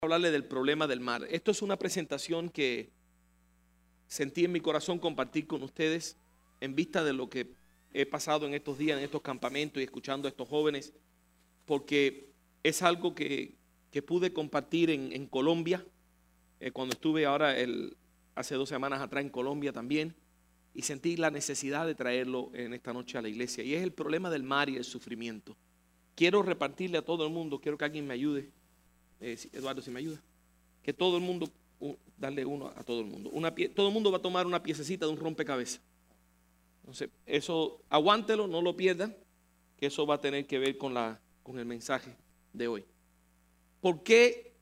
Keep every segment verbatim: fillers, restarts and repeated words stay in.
hablarle del problema del mar. Esto es una presentación que sentí en mi corazón compartir con ustedes en vista de lo que he pasado en estos días, en estos campamentos y escuchando a estos jóvenes, porque es algo que, que pude compartir en, en Colombia, eh, cuando estuve ahora el, hace dos semanas atrás en Colombia también, y sentí la necesidad de traerlo en esta noche a la iglesia, y es el problema del mar y el sufrimiento. Quiero repartirle a todo el mundo, quiero que alguien me ayude. Eh, Eduardo, si me ayuda, que todo el mundo, uh, darle uno a todo el mundo. Una pie, todo el mundo va a tomar una piececita de un rompecabezas. Entonces, eso, aguántelo, no lo pierdan, que eso va a tener que ver con, la, con el mensaje de hoy. ¿Por qué?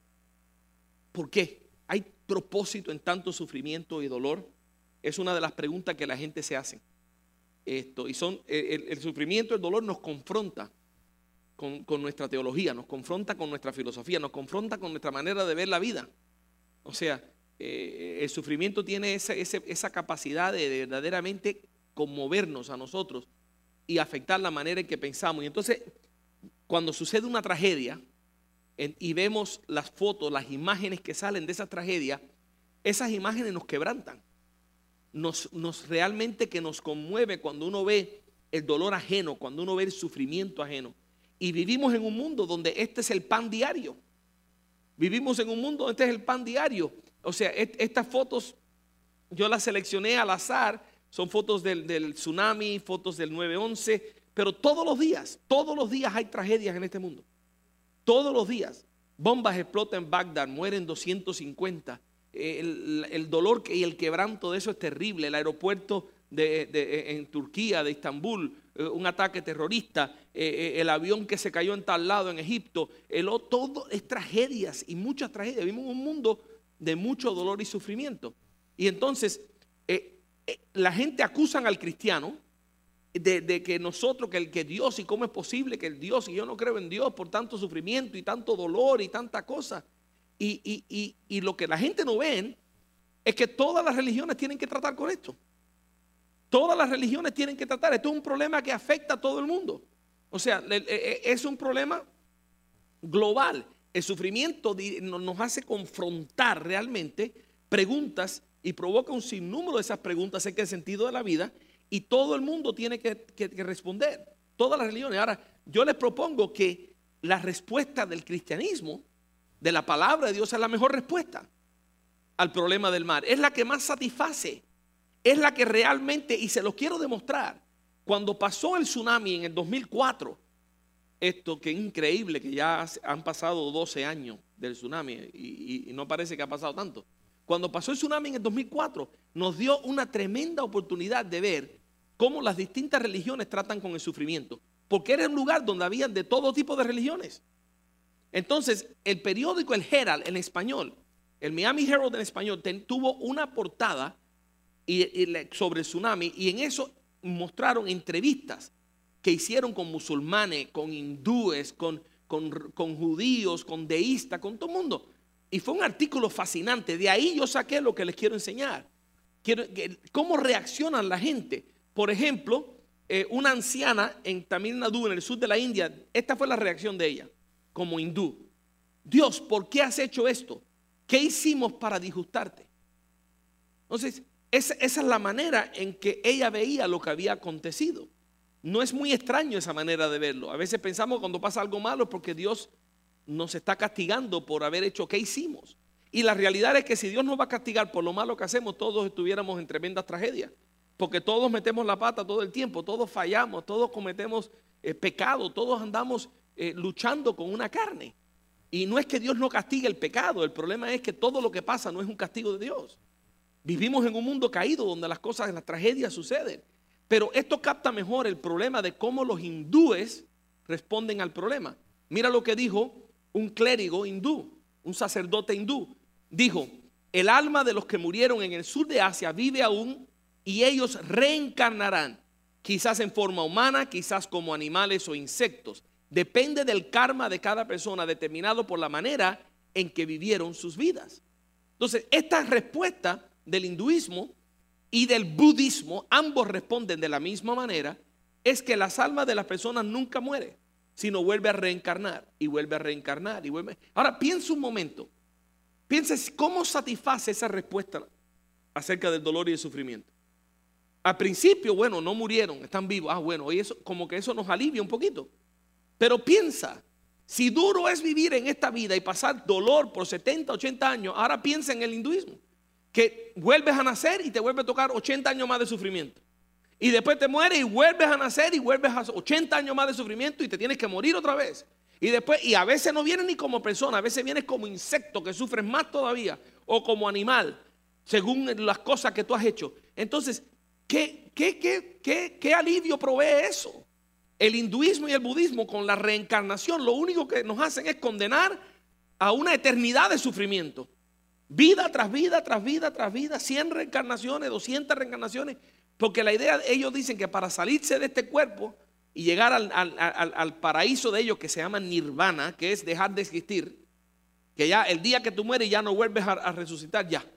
¿Por qué hay propósito en tanto sufrimiento y dolor? Es una de las preguntas que la gente se hace. Esto, y son, el, el sufrimiento, el dolor nos confronta Con, con nuestra teología, nos confronta con nuestra filosofía, nos confronta con nuestra manera de ver la vida. O sea, eh, el sufrimiento tiene esa, esa, esa capacidad de, de verdaderamente conmovernos a nosotros y afectar la manera en que pensamos. Y entonces, cuando sucede una tragedia en, y vemos las fotos, las imágenes que salen de esa tragedia, esas imágenes nos quebrantan. Nos, nos realmente que nos conmueve cuando uno ve el dolor ajeno, cuando uno ve el sufrimiento ajeno. Y vivimos en un mundo donde este es el pan diario. Vivimos en un mundo donde este es el pan diario. O sea, et, estas fotos yo las seleccioné al azar. Son fotos del, del tsunami, fotos del nueve once. Pero todos los días, todos los días hay tragedias en este mundo. Todos los días. Bombas explotan en Bagdad, mueren doscientos cincuenta. El, el dolor y el quebranto de eso es terrible. El aeropuerto de, de, en Turquía, de Estambul, un ataque terrorista, eh, el avión que se cayó en tal lado en Egipto, el, todo es tragedias y muchas tragedias. Vivimos en un mundo de mucho dolor y sufrimiento. Y entonces eh, eh, la gente acusan al cristiano de, de que nosotros, que, el, que Dios, y cómo es posible que el Dios, y yo no creo en Dios por tanto sufrimiento y tanto dolor y tanta cosa. Y, y, y, y lo que la gente no ve es que todas las religiones tienen que tratar con esto. Todas las religiones tienen que tratar. Esto es un problema que afecta a todo el mundo. O sea, es un problema global. El sufrimiento nos hace confrontar realmente preguntas y provoca un sinnúmero de esas preguntas acerca del sentido de la vida, y todo el mundo tiene que, que, que responder. Todas las religiones. Ahora, yo les propongo que la respuesta del cristianismo, de la palabra de Dios, es la mejor respuesta al problema del mar. Es la que más satisface. Es la que realmente, y se los quiero demostrar, cuando pasó el tsunami en el dos mil cuatro, esto que es increíble, que ya han pasado doce años del tsunami y, y, y no parece que ha pasado tanto. Cuando pasó el tsunami en el dos mil cuatro, nos dio una tremenda oportunidad de ver cómo las distintas religiones tratan con el sufrimiento, porque era un lugar donde había de todo tipo de religiones. Entonces, el periódico El Herald en español, el Miami Herald en español, ten, tuvo una portada Y, y sobre el tsunami, y en eso mostraron entrevistas que hicieron con musulmanes, con hindúes, con, con, con judíos, con deístas, con todo el mundo. Y fue un artículo fascinante. De ahí yo saqué lo que les quiero enseñar. Quiero, cómo reaccionan la gente. Por ejemplo, eh, una anciana en Tamil Nadu, en el sur de la India, esta fue la reacción de ella, como hindú. Dios, ¿por qué has hecho esto? ¿Qué hicimos para disgustarte? Entonces, Esa, esa es la manera en que ella veía lo que había acontecido. No es muy extraño esa manera de verlo. A veces pensamos que cuando pasa algo malo es porque Dios nos está castigando por haber hecho qué hicimos. Y la realidad es que si Dios nos va a castigar por lo malo que hacemos, todos estuviéramos en tremendas tragedias. Porque todos metemos la pata todo el tiempo, todos fallamos, todos cometemos eh, pecado, todos andamos eh, luchando con una carne. Y no es que Dios no castigue el pecado, el problema es que todo lo que pasa no es un castigo de Dios. Vivimos en un mundo caído donde las cosas, las tragedias suceden. Pero esto capta mejor el problema de cómo los hindúes responden al problema. Mira lo que dijo un clérigo hindú, un sacerdote hindú. Dijo, el alma de los que murieron en el sur de Asia vive aún y ellos reencarnarán. Quizás en forma humana, quizás como animales o insectos. Depende del karma de cada persona determinado por la manera en que vivieron sus vidas. Entonces, esta respuesta del hinduismo y del budismo, ambos responden de la misma manera, es que las almas de las personas nunca mueren, sino vuelve a reencarnar y vuelve a reencarnar y vuelve. Ahora piensa un momento, Pienses cómo satisface esa respuesta acerca del dolor y el sufrimiento. Al principio, bueno, no murieron, están vivos. Ah, bueno, y eso, como que eso nos alivia un poquito. Pero piensa, si duro es vivir en esta vida y pasar dolor por setenta, ochenta años, ahora piensa en el hinduismo, que vuelves a nacer y te vuelve a tocar ochenta años más de sufrimiento. Y después te mueres y vuelves a nacer y vuelves a ochenta años más de sufrimiento y te tienes que morir otra vez. Y después, y a veces no vienes ni como persona, a veces vienes como insecto que sufres más todavía, o como animal, según las cosas que tú has hecho. Entonces, ¿qué, qué, qué, qué, qué alivio provee eso? El hinduismo y el budismo con la reencarnación lo único que nos hacen es condenar a una eternidad de sufrimiento. Vida tras vida, tras vida, tras vida, cien reencarnaciones, doscientas reencarnaciones. Porque la idea, ellos dicen que para salirse de este cuerpo y llegar al, al, al, al paraíso de ellos que se llama nirvana, que es dejar de existir, que ya el día que tú mueres ya no vuelves a, a resucitar, ya,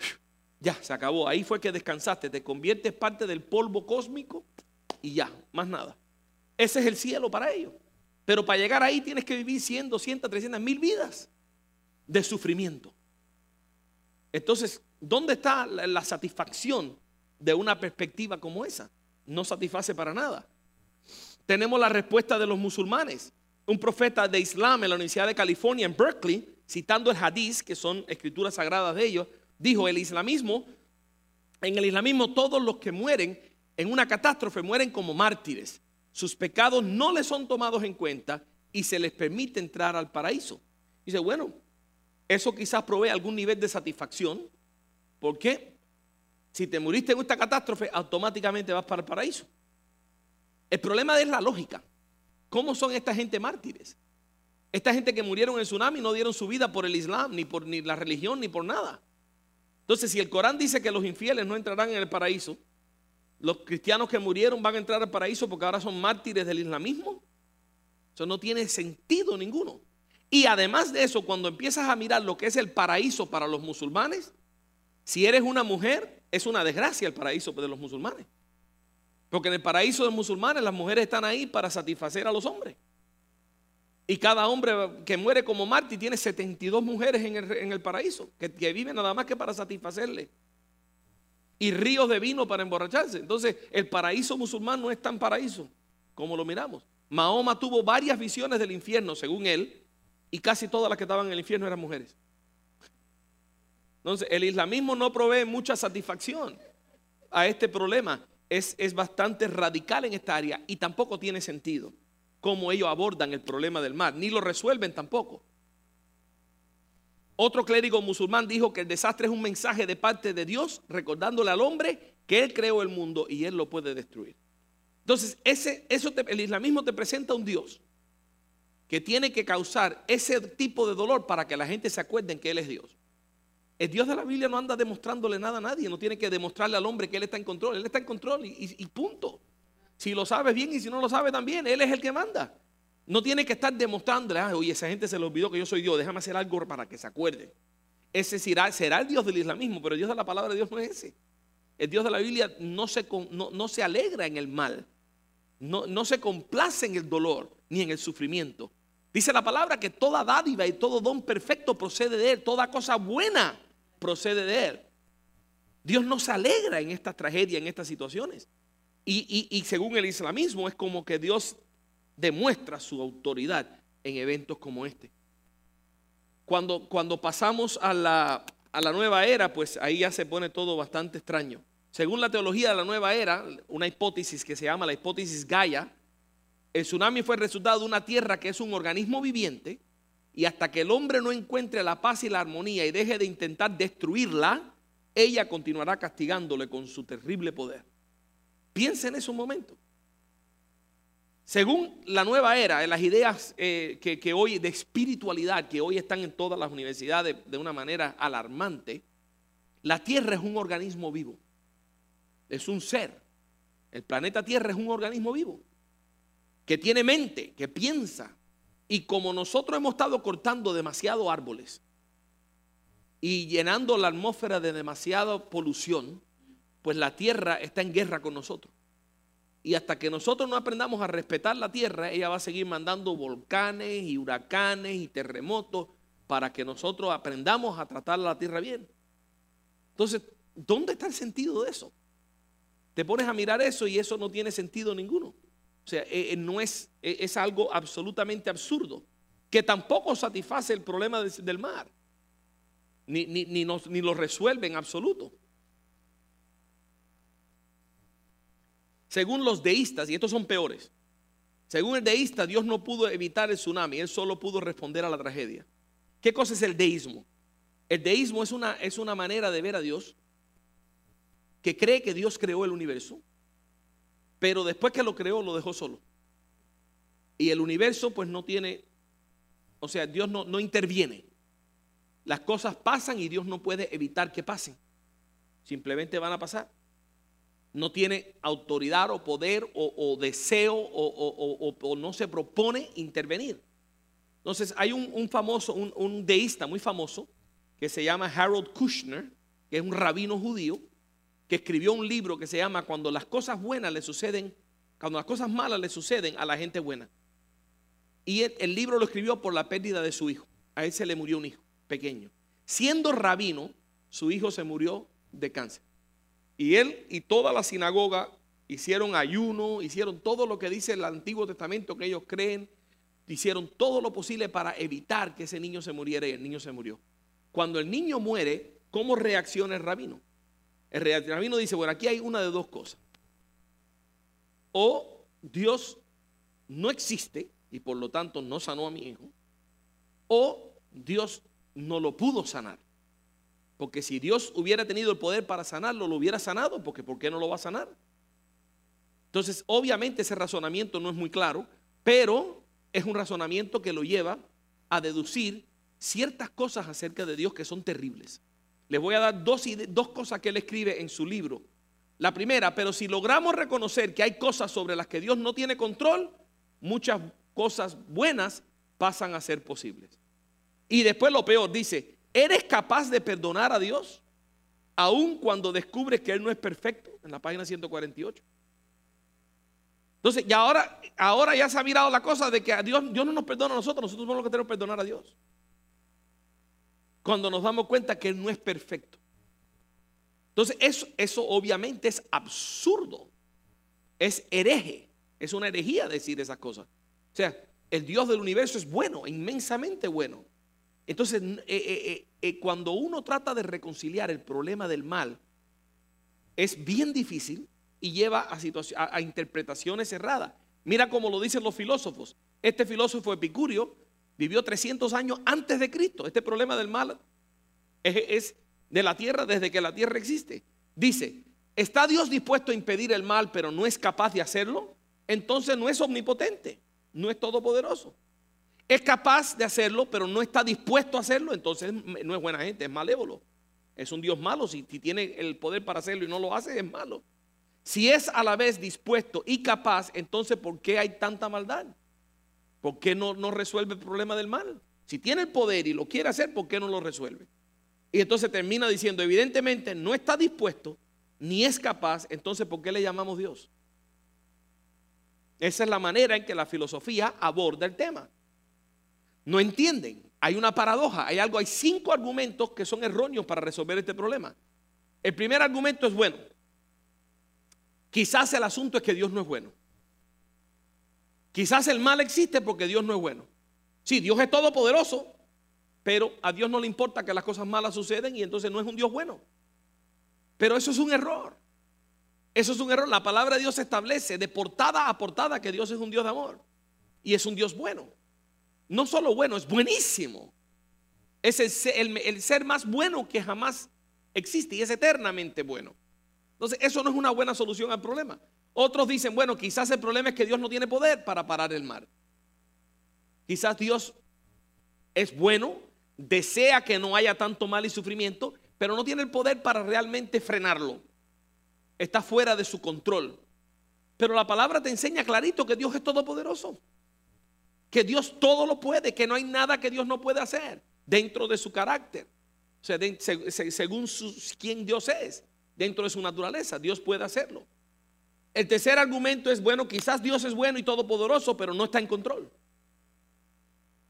ya se acabó, ahí fue que descansaste, te conviertes parte del polvo cósmico y ya, más nada. Ese es el cielo para ellos. Pero para llegar ahí tienes que vivir cien, doscientas, trescientas, mil vidas de sufrimiento. Entonces, ¿dónde está la, la satisfacción de una perspectiva como esa? No satisface para nada. Tenemos la respuesta de los musulmanes. Un profeta de Islam en la Universidad de California en Berkeley, citando el hadís, que son escrituras sagradas de ellos, dijo: el islamismo, en el islamismo todos los que mueren en una catástrofe mueren como mártires. Sus pecados no les son tomados en cuenta y se les permite entrar al paraíso. Dice, bueno, eso quizás provee algún nivel de satisfacción. ¿Por qué? Si te muriste en esta catástrofe, automáticamente vas para el paraíso. El problema es la lógica. ¿Cómo son esta gente mártires? Esta gente que murieron en el tsunami no dieron su vida por el Islam, ni por ni la religión, ni por nada. Entonces, si el Corán dice que los infieles no entrarán en el paraíso, los cristianos que murieron van a entrar al paraíso porque ahora son mártires del islamismo. Eso no tiene sentido ninguno. Y además de eso, cuando empiezas a mirar lo que es el paraíso para los musulmanes, si eres una mujer, es una desgracia el paraíso de los musulmanes. Porque en el paraíso de los musulmanes las mujeres están ahí para satisfacer a los hombres. Y cada hombre que muere como mártir tiene setenta y dos mujeres en el, en el paraíso, que, que viven nada más que para satisfacerle. Y ríos de vino para emborracharse. Entonces el paraíso musulmán no es tan paraíso como lo miramos. Mahoma tuvo varias visiones del infierno según él, y casi todas las que estaban en el infierno eran mujeres. Entonces el islamismo no provee mucha satisfacción a este problema. Es, es bastante radical en esta área y tampoco tiene sentido cómo ellos abordan el problema del mar, ni lo resuelven tampoco. Otro clérigo musulmán dijo que el desastre es un mensaje de parte de Dios recordándole al hombre que Él creó el mundo y Él lo puede destruir. Entonces ese, eso te, el islamismo te presenta un Dios que tiene que causar ese tipo de dolor para que la gente se acuerde que Él es Dios. El Dios de la Biblia no anda demostrándole nada a nadie, no tiene que demostrarle al hombre que Él está en control, Él está en control y, y, y punto. Si lo sabes bien y si no lo sabes también, Él es el que manda. No tiene que estar demostrándole, ah, oye, esa gente se le olvidó que yo soy Dios, déjame hacer algo para que se acuerden. Ese será, será el Dios del islamismo, pero el Dios de la palabra de Dios no es ese. El Dios de la Biblia no se, no, no se alegra en el mal, no, no se complace en el dolor ni en el sufrimiento. Dice la palabra que toda dádiva y todo don perfecto procede de Él, toda cosa buena procede de Él. Dios no se alegra en estas tragedias, en estas situaciones. Y, y, y según el islamismo es como que Dios demuestra su autoridad en eventos como este. Cuando, cuando pasamos a la, a la nueva era, pues ahí ya se pone todo bastante extraño. Según la teología de la nueva era, una hipótesis que se llama la hipótesis Gaia, el tsunami fue el resultado de una tierra que es un organismo viviente, y hasta que el hombre no encuentre la paz y la armonía y deje de intentar destruirla, ella continuará castigándole con su terrible poder. Piensa en eso un momento. Según la nueva era, las ideas eh, que, que hoy de espiritualidad, que hoy están en todas las universidades de una manera alarmante, la Tierra es un organismo vivo. Es un ser. El planeta Tierra es un organismo vivo que tiene mente, que piensa. Y como nosotros hemos estado cortando demasiados árboles y llenando la atmósfera de demasiada polución, pues la tierra está en guerra con nosotros. Y hasta que nosotros no aprendamos a respetar la tierra, ella va a seguir mandando volcanes y huracanes y terremotos para que nosotros aprendamos a tratar la tierra bien. Entonces, ¿dónde está el sentido de eso? Te pones a mirar eso y eso no tiene sentido ninguno. O sea, eh, no es, eh, es algo absolutamente absurdo, que tampoco satisface el problema de, del mar, ni, ni, ni, nos, ni lo resuelve en absoluto. Según los deístas, y estos son peores, según el deísta, Dios no pudo evitar el tsunami, Él solo pudo responder a la tragedia. ¿Qué cosa es el deísmo? El deísmo es una, es una manera de ver a Dios que cree que Dios creó el universo, pero después que lo creó lo dejó solo. Y el universo pues no tiene, o sea, Dios no, no interviene. Las cosas pasan y Dios no puede evitar que pasen. Simplemente van a pasar. No tiene autoridad o poder o, o deseo o, o, o, o no se propone intervenir. Entonces hay un, un famoso, un, un deísta muy famoso que se llama Harold Kushner, que es un rabino judío, que escribió un libro que se llama Cuando las cosas buenas le suceden, cuando las cosas malas le suceden a la gente buena. Y el, el libro lo escribió por la pérdida de su hijo. A él se le murió un hijo pequeño. Siendo rabino, su hijo se murió de cáncer. Y él y toda la sinagoga hicieron ayuno, hicieron todo lo que dice el Antiguo Testamento que ellos creen, hicieron todo lo posible para evitar que ese niño se muriera, y el niño se murió. Cuando el niño muere, ¿cómo reacciona el rabino? El rabino dice, bueno, aquí hay una de dos cosas. O Dios no existe y por lo tanto no sanó a mi hijo, o Dios no lo pudo sanar. Porque si Dios hubiera tenido el poder para sanarlo, lo hubiera sanado, porque ¿por qué no lo va a sanar? Entonces, obviamente ese razonamiento no es muy claro, pero es un razonamiento que lo lleva a deducir ciertas cosas acerca de Dios que son terribles. Les voy a dar dos, dos cosas que él escribe en su libro. La primera, pero si logramos reconocer que hay cosas sobre las que Dios no tiene control, muchas cosas buenas pasan a ser posibles. Y después lo peor, dice, ¿eres capaz de perdonar a Dios aun cuando descubres que Él no es perfecto? En la página ciento cuarenta y ocho. Entonces, ya ahora, ahora ya se ha mirado la cosa de que a Dios, Dios no nos perdona a nosotros, nosotros somos los que tenemos que perdonar a Dios. Cuando nos damos cuenta que Él no es perfecto. Entonces, eso, eso obviamente es absurdo. Es hereje. Es una herejía decir esas cosas. O sea, el Dios del universo es bueno, inmensamente bueno. Entonces, eh, eh, eh, cuando uno trata de reconciliar el problema del mal, es bien difícil y lleva a, a, a interpretaciones erradas. Mira cómo lo dicen los filósofos. Este filósofo Epicurio vivió trescientos años antes de Cristo. Este problema del mal es, es de la tierra desde que la tierra existe. Dice, ¿está Dios dispuesto a impedir el mal pero no es capaz de hacerlo? Entonces no es omnipotente, no es todopoderoso. Es capaz de hacerlo pero no está dispuesto a hacerlo, entonces no es buena gente, es malévolo. Es un Dios malo. Si, si tiene el poder para hacerlo y no lo hace, es malo. Si es a la vez dispuesto y capaz, entonces ¿por qué hay tanta maldad? ¿Por qué no, no resuelve el problema del mal? Si tiene el poder y lo quiere hacer, ¿por qué no lo resuelve? Y entonces termina diciendo, evidentemente no está dispuesto ni es capaz, entonces ¿por qué le llamamos Dios? Esa es la manera en que la filosofía aborda el tema. No entienden, hay una paradoja, hay algo, hay cinco argumentos que son erróneos para resolver este problema. El primer argumento es bueno. Quizás el asunto es que Dios no es bueno. Quizás el mal existe porque Dios no es bueno. Sí, Dios es todopoderoso, pero a Dios no le importa que las cosas malas suceden y entonces no es un Dios bueno. Pero eso es un error. Eso es un error. La palabra de Dios establece de portada a portada que Dios es un Dios de amor y es un Dios bueno. No solo bueno, es buenísimo. Es el, el, el ser más bueno que jamás existe y es eternamente bueno. Entonces eso no es una buena solución al problema. Otros dicen, bueno, quizás el problema es que Dios no tiene poder para parar el mal. Quizás Dios es bueno, desea que no haya tanto mal y sufrimiento, pero no tiene el poder para realmente frenarlo. Está fuera de su control. Pero la palabra te enseña clarito que Dios es todopoderoso. Que Dios todo lo puede, que no hay nada que Dios no pueda hacer dentro de su carácter. O sea, de, se, se, según su, quién Dios es, dentro de su naturaleza, Dios puede hacerlo. El tercer argumento es, bueno, quizás Dios es bueno y todopoderoso, pero no está en control.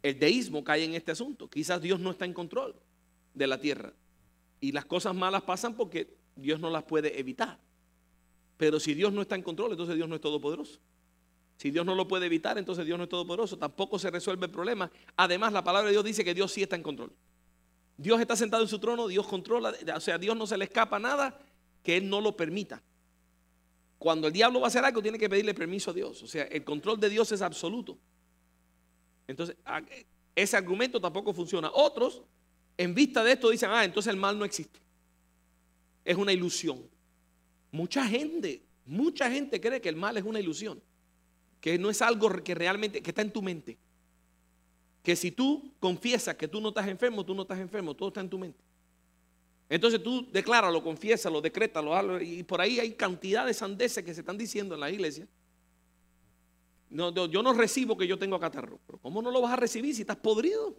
El deísmo cae en este asunto. Quizás Dios no está en control de la tierra y las cosas malas pasan porque Dios no las puede evitar. Pero si Dios no está en control, entonces Dios no es todopoderoso. Si Dios no lo puede evitar, entonces Dios no es todopoderoso. Tampoco se resuelve el problema. Además, la palabra de Dios dice que Dios sí está en control. Dios está sentado en su trono, Dios controla, o sea, a Dios no se le escapa nada que Él no lo permita. Cuando el diablo va a hacer algo, tiene que pedirle permiso a Dios. O sea, el control de Dios es absoluto. Entonces, ese argumento tampoco funciona. Otros, en vista de esto, dicen, ah, entonces el mal no existe. Es una ilusión. Mucha gente, mucha gente cree que el mal es una ilusión. Que no es algo que realmente, que está en tu mente. Que si tú confiesas que tú no estás enfermo, tú no estás enfermo, todo está en tu mente. Entonces tú decláralo, confiésalo, decrétalo, y por ahí hay cantidad de sandeces que se están diciendo en la iglesia. No, no, yo no recibo que yo tengo catarro. Pero ¿cómo no lo vas a recibir si estás podrido?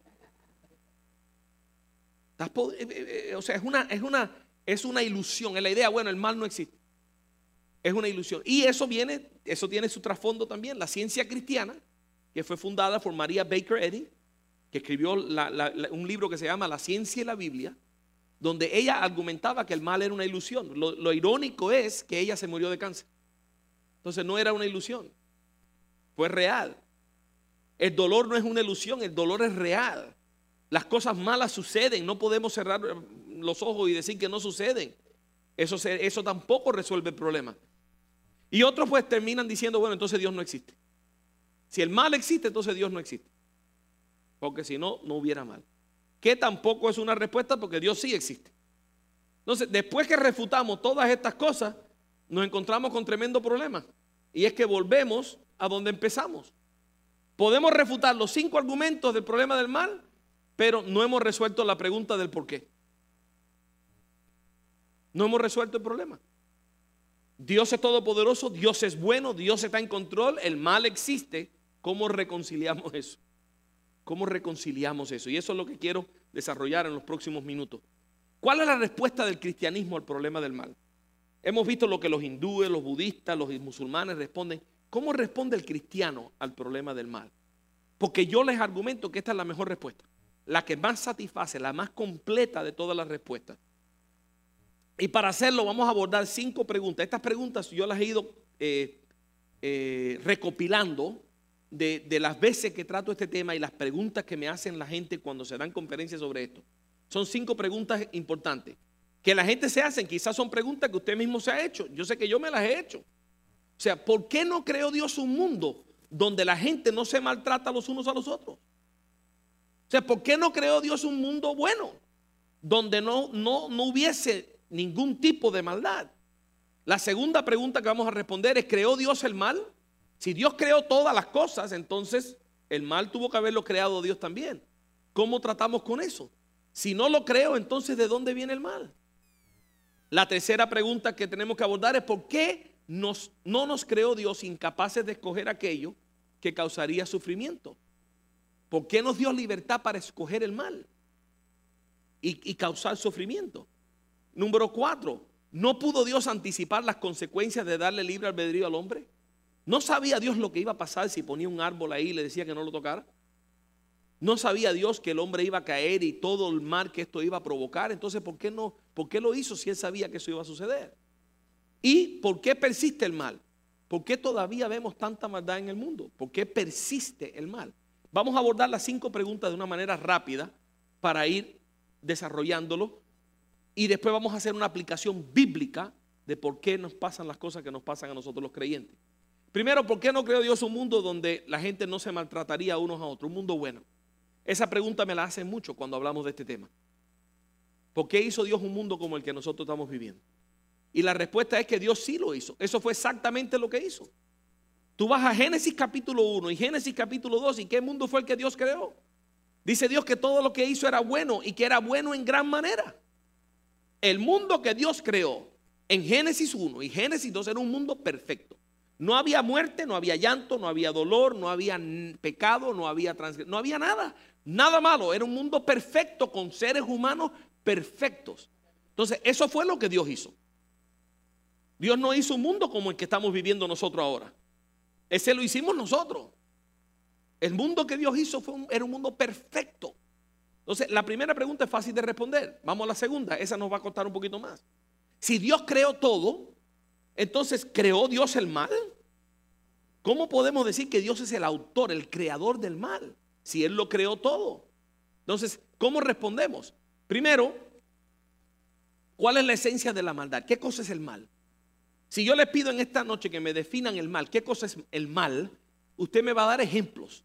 Estás podrido, eh, eh, o sea, es una, es, una, es una ilusión. Es la idea, bueno, el mal no existe. Es una ilusión. Y eso viene, eso tiene su trasfondo también. La ciencia cristiana, que fue fundada por Maria Baker Eddy, que escribió la, la, la, un libro que se llama La Ciencia y la Biblia, donde ella argumentaba que el mal era una ilusión. Lo, lo irónico es que ella se murió de cáncer. Entonces no era una ilusión, fue real. El dolor no es una ilusión, el dolor es real. Las cosas malas suceden, no podemos cerrar los ojos y decir que no suceden. Eso, se, eso tampoco resuelve el problema. Y otros pues terminan diciendo, bueno, entonces Dios no existe. Si el mal existe, entonces Dios no existe. Porque si no, no hubiera mal. Que tampoco es una respuesta porque Dios sí existe. Entonces, después que refutamos todas estas cosas, nos encontramos con tremendo problema. Y es que volvemos a donde empezamos. Podemos refutar los cinco argumentos del problema del mal, pero no hemos resuelto la pregunta del por qué. No hemos resuelto el problema. Dios es todopoderoso, Dios es bueno, Dios está en control, el mal existe. ¿Cómo reconciliamos eso? ¿Cómo reconciliamos eso? Y eso es lo que quiero desarrollar en los próximos minutos. ¿Cuál es la respuesta del cristianismo al problema del mal? Hemos visto lo que los hindúes, los budistas, los musulmanes responden. ¿Cómo responde el cristiano al problema del mal? Porque yo les argumento que esta es la mejor respuesta, la que más satisface, la más completa de todas las respuestas. Y para hacerlo vamos a abordar cinco preguntas. Estas preguntas yo las he ido eh, eh, recopilando de, de las veces que trato este tema y las preguntas que me hacen la gente cuando se dan conferencias sobre esto. Son cinco preguntas importantes que la gente se hace. Quizás son preguntas que usted mismo se ha hecho. Yo sé que yo me las he hecho. O sea, ¿por qué no creó Dios un mundo donde la gente no se maltrata los unos a los otros? O sea, ¿por qué no creó Dios un mundo bueno donde no, no, no hubiese ningún tipo de maldad? La segunda pregunta que vamos a responder es, ¿creó Dios el mal? Si Dios creó todas las cosas, entonces el mal tuvo que haberlo creado Dios también. ¿Cómo tratamos con eso? Si no lo creo, entonces ¿de dónde viene el mal? La tercera pregunta que tenemos que abordar es, ¿por qué nos, no nos creó Dios incapaces de escoger aquello que causaría sufrimiento? ¿Por qué nos dio libertad para escoger el mal y, y causar sufrimiento? Número cuatro, ¿no pudo Dios anticipar las consecuencias de darle libre albedrío al hombre? ¿No sabía Dios lo que iba a pasar si ponía un árbol ahí y le decía que no lo tocara? ¿No sabía Dios que el hombre iba a caer y todo el mal que esto iba a provocar? Entonces, ¿por qué no? ¿Por qué lo hizo si él sabía que eso iba a suceder? ¿Y por qué persiste el mal? ¿Por qué todavía vemos tanta maldad en el mundo? ¿Por qué persiste el mal? Vamos a abordar las cinco preguntas de una manera rápida para ir desarrollándolo. Y después vamos a hacer una aplicación bíblica de por qué nos pasan las cosas que nos pasan a nosotros los creyentes. Primero, ¿por qué no creó Dios un mundo donde la gente no se maltrataría unos a otros? Un mundo bueno. Esa pregunta me la hacen mucho cuando hablamos de este tema. ¿Por qué hizo Dios un mundo como el que nosotros estamos viviendo? Y la respuesta es que Dios sí lo hizo. Eso fue exactamente lo que hizo. Tú vas a Génesis capítulo uno y Génesis capítulo dos, ¿y qué mundo fue el que Dios creó? Dice Dios que todo lo que hizo era bueno y que era bueno en gran manera. El mundo que Dios creó en Génesis uno y Génesis dos era un mundo perfecto. No había muerte, no había llanto, no había dolor, no había pecado, no había transgresión, no había nada, nada malo. Era un mundo perfecto con seres humanos perfectos. Entonces, eso fue lo que Dios hizo. Dios no hizo un mundo como el que estamos viviendo nosotros ahora. Ese lo hicimos nosotros. El mundo que Dios hizo fue un, era un mundo perfecto. Entonces, la primera pregunta es fácil de responder. Vamos a la segunda, esa nos va a costar un poquito más. Si Dios creó todo, entonces, ¿creó Dios el mal? ¿Cómo podemos decir que Dios es el autor, el creador del mal, si Él lo creó todo? Entonces, ¿cómo respondemos? Primero, ¿cuál es la esencia de la maldad? ¿Qué cosa es el mal? Si yo les pido en esta noche que me definan el mal, ¿qué cosa es el mal? Usted me va a dar ejemplos.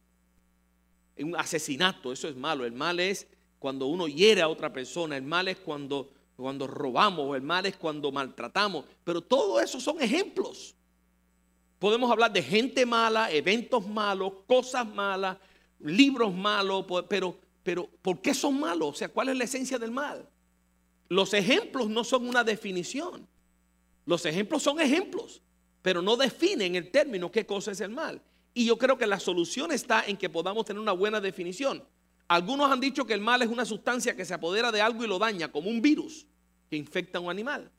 Un asesinato, eso es malo. El mal es cuando uno hiere a otra persona. El mal es cuando, cuando robamos. El mal es cuando maltratamos. Pero todo eso son ejemplos. Podemos hablar de gente mala, eventos malos, cosas malas, libros malos. Pero, pero ¿por qué son malos? O sea, ¿cuál es la esencia del mal? Los ejemplos no son una definición. Los ejemplos son ejemplos, pero no definen el término qué cosa es el mal. Y yo creo que la solución está en que podamos tener una buena definición. Algunos han dicho que el mal es una sustancia que se apodera de algo y lo daña, como un virus que infecta a un animal.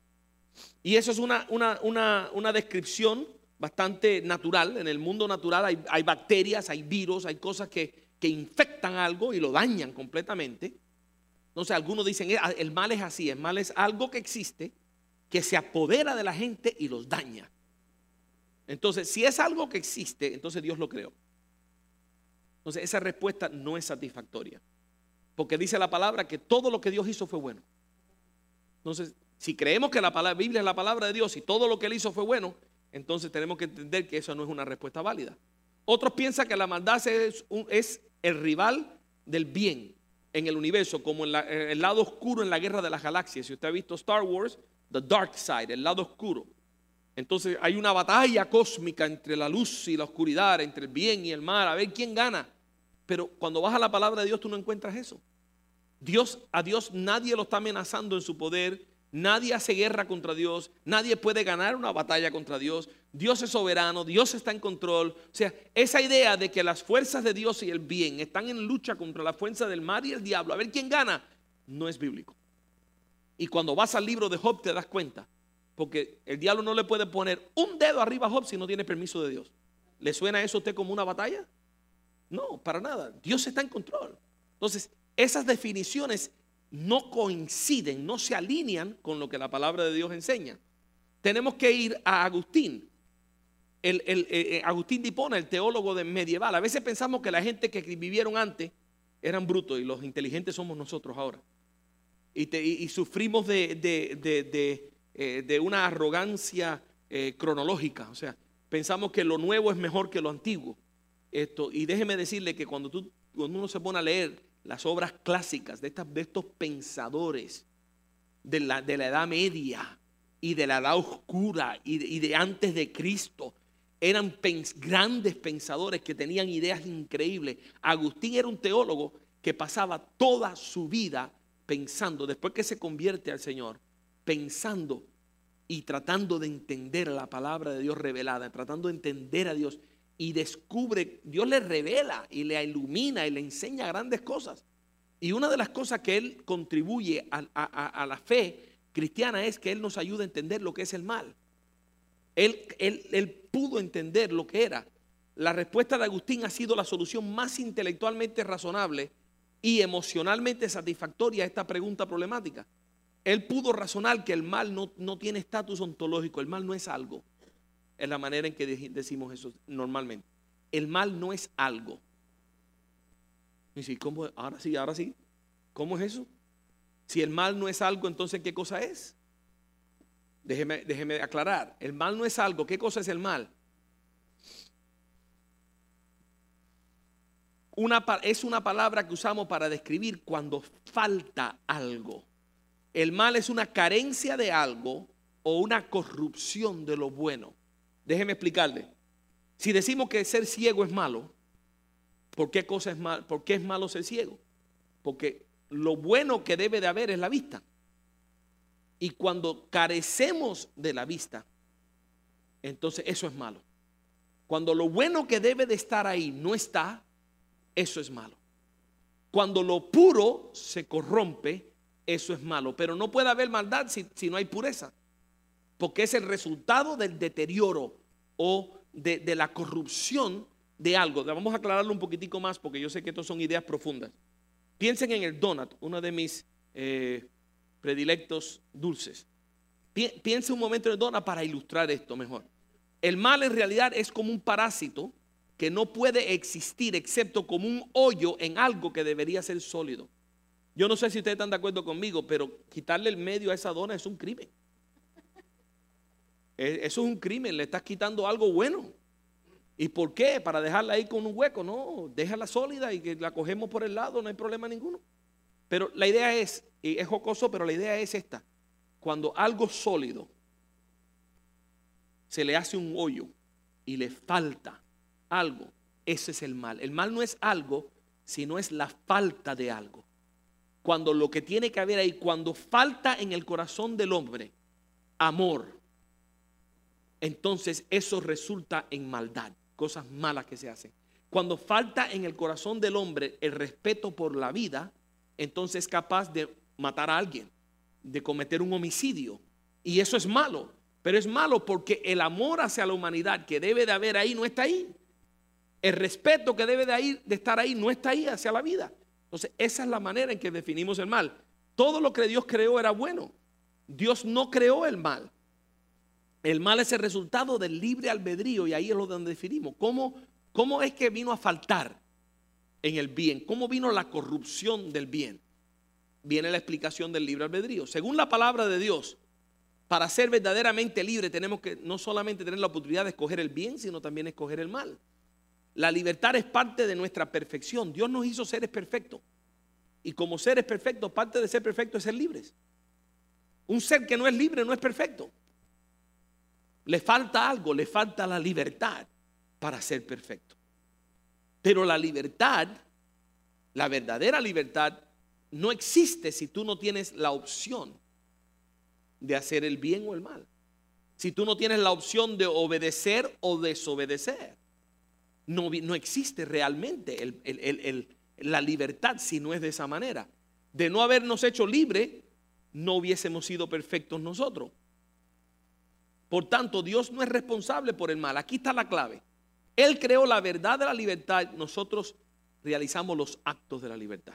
Y eso es una, una, una, una descripción bastante natural. En el mundo natural hay, hay bacterias, hay virus, hay cosas que, que infectan algo y lo dañan completamente. Entonces algunos dicen, el mal es así, el mal es algo que existe, que se apodera de la gente y los daña. Entonces, si es algo que existe, entonces Dios lo creó. Entonces, esa respuesta no es satisfactoria. Porque dice la palabra que todo lo que Dios hizo fue bueno. Entonces, si creemos que la palabra, Biblia es la palabra de Dios y todo lo que Él hizo fue bueno, entonces tenemos que entender que eso no es una respuesta válida. Otros piensan que la maldad es, un, es el rival del bien en el universo, como en la, el lado oscuro en la guerra de las galaxias. Si usted ha visto Star Wars, The Dark Side, el lado oscuro. Entonces hay una batalla cósmica entre la luz y la oscuridad, entre el bien y el mal, a ver quién gana. Pero cuando vas a la palabra de Dios tú no encuentras eso. Dios, a Dios nadie lo está amenazando en su poder, nadie hace guerra contra Dios, nadie puede ganar una batalla contra Dios. Dios es soberano, Dios está en control. O sea, esa idea de que las fuerzas de Dios y el bien están en lucha contra la fuerza del mal y el diablo, a ver quién gana, no es bíblico. Y cuando vas al libro de Job te das cuenta. Porque el diablo no le puede poner un dedo arriba a Job si no tiene permiso de Dios. ¿Le suena eso a usted como una batalla? No, para nada. Dios está en control. Entonces, esas definiciones no coinciden, no se alinean con lo que la palabra de Dios enseña. Tenemos que ir a Agustín. El, el, el, Agustín de Hipona, el teólogo de medieval. A veces pensamos que la gente que vivieron antes eran brutos y los inteligentes somos nosotros ahora. Y, te, y, y sufrimos de... de, de, de Eh, de una arrogancia eh, cronológica. O sea, pensamos que lo nuevo es mejor que lo antiguo. Esto, y déjeme decirle que cuando, tú, cuando uno se pone a leer las obras clásicas de, estas, de estos pensadores de la, de la Edad Media y de la Edad Oscura y de, y de antes de Cristo, eran pens, grandes pensadores que tenían ideas increíbles. Agustín era un teólogo que pasaba toda su vida pensando, después que se convierte al Señor, pensando y tratando de entender la palabra de Dios revelada, tratando de entender a Dios, y descubre, Dios le revela y le ilumina y le enseña grandes cosas. Y una de las cosas que Él contribuye a, a, a la fe cristiana es que Él nos ayuda a entender lo que es el mal. Él, él, él pudo entender lo que era. La respuesta de Agustín ha sido la solución más intelectualmente razonable y emocionalmente satisfactoria a esta pregunta problemática. Él pudo razonar que el mal no, no tiene estatus ontológico, el mal no es algo. Es la manera en que decimos eso normalmente. El mal no es algo. Y si, ¿cómo? Ahora sí, ahora sí. ¿Cómo es eso? Si el mal no es algo, entonces ¿qué cosa es? Déjeme, déjeme aclarar. El mal no es algo. ¿Qué cosa es el mal? Una, es una palabra que usamos para describir cuando falta algo. El mal es una carencia de algo o una corrupción de lo bueno. Déjeme explicarle. Si decimos que ser ciego es malo, ¿por qué cosa es mal? ¿Por qué es malo ser ciego? Porque lo bueno que debe de haber es la vista. Y cuando carecemos de la vista, entonces eso es malo. Cuando lo bueno que debe de estar ahí no está, eso es malo. Cuando lo puro se corrompe, eso es malo. Pero no puede haber maldad si, si no hay pureza, porque es el resultado del deterioro o de, de la corrupción de algo. Vamos a aclararlo un poquitico más porque yo sé que estas son ideas profundas. Piensen en el donut, uno de mis eh, predilectos dulces. Piensen un momento en el donut para ilustrar esto mejor. El mal en realidad es como un parásito que no puede existir excepto como un hoyo en algo que debería ser sólido. Yo no sé si ustedes están de acuerdo conmigo, pero quitarle el medio a esa dona es un crimen. Eso es un crimen, le estás quitando algo bueno. ¿Y por qué? Para dejarla ahí con un hueco. No, déjala sólida y que la cogemos por el lado, no hay problema ninguno. Pero la idea es, y es jocoso, pero la idea es esta. Cuando algo sólido se le hace un hoyo y le falta algo, ese es el mal. El mal no es algo, sino es la falta de algo. Cuando lo que tiene que haber ahí, cuando falta en el corazón del hombre amor, entonces eso resulta en maldad, cosas malas que se hacen. Cuando falta en el corazón del hombre el respeto por la vida, entonces es capaz de matar a alguien, de cometer un homicidio. Y eso es malo, pero es malo porque el amor hacia la humanidad que debe de haber ahí no está ahí. El respeto que debe de, ahí, de estar ahí no está ahí hacia la vida. Entonces esa es la manera en que definimos el mal. Todo lo que Dios creó era bueno. Dios no creó el mal. El mal es el resultado del libre albedrío y ahí es lo donde definimos. ¿Cómo, cómo es que vino a faltar en el bien? ¿Cómo vino la corrupción del bien? Viene la explicación del libre albedrío. Según la palabra de Dios, para ser verdaderamente libre tenemos que no solamente tener la oportunidad de escoger el bien, sino también escoger el mal. La libertad es parte de nuestra perfección. Dios nos hizo seres perfectos. Y como seres perfectos, parte de ser perfecto es ser libres. Un ser que no es libre no es perfecto. Le falta algo, le falta la libertad para ser perfecto. Pero la libertad, la verdadera libertad, no existe si tú no tienes la opción de hacer el bien o el mal. Si tú no tienes la opción de obedecer o desobedecer. No, no existe realmente el, el, el, el, la libertad si no es de esa manera. De no habernos hecho libres, no hubiésemos sido perfectos nosotros. Por tanto, Dios no es responsable por el mal. Aquí está la clave. Él creó la verdad de la libertad. Nosotros realizamos los actos de la libertad.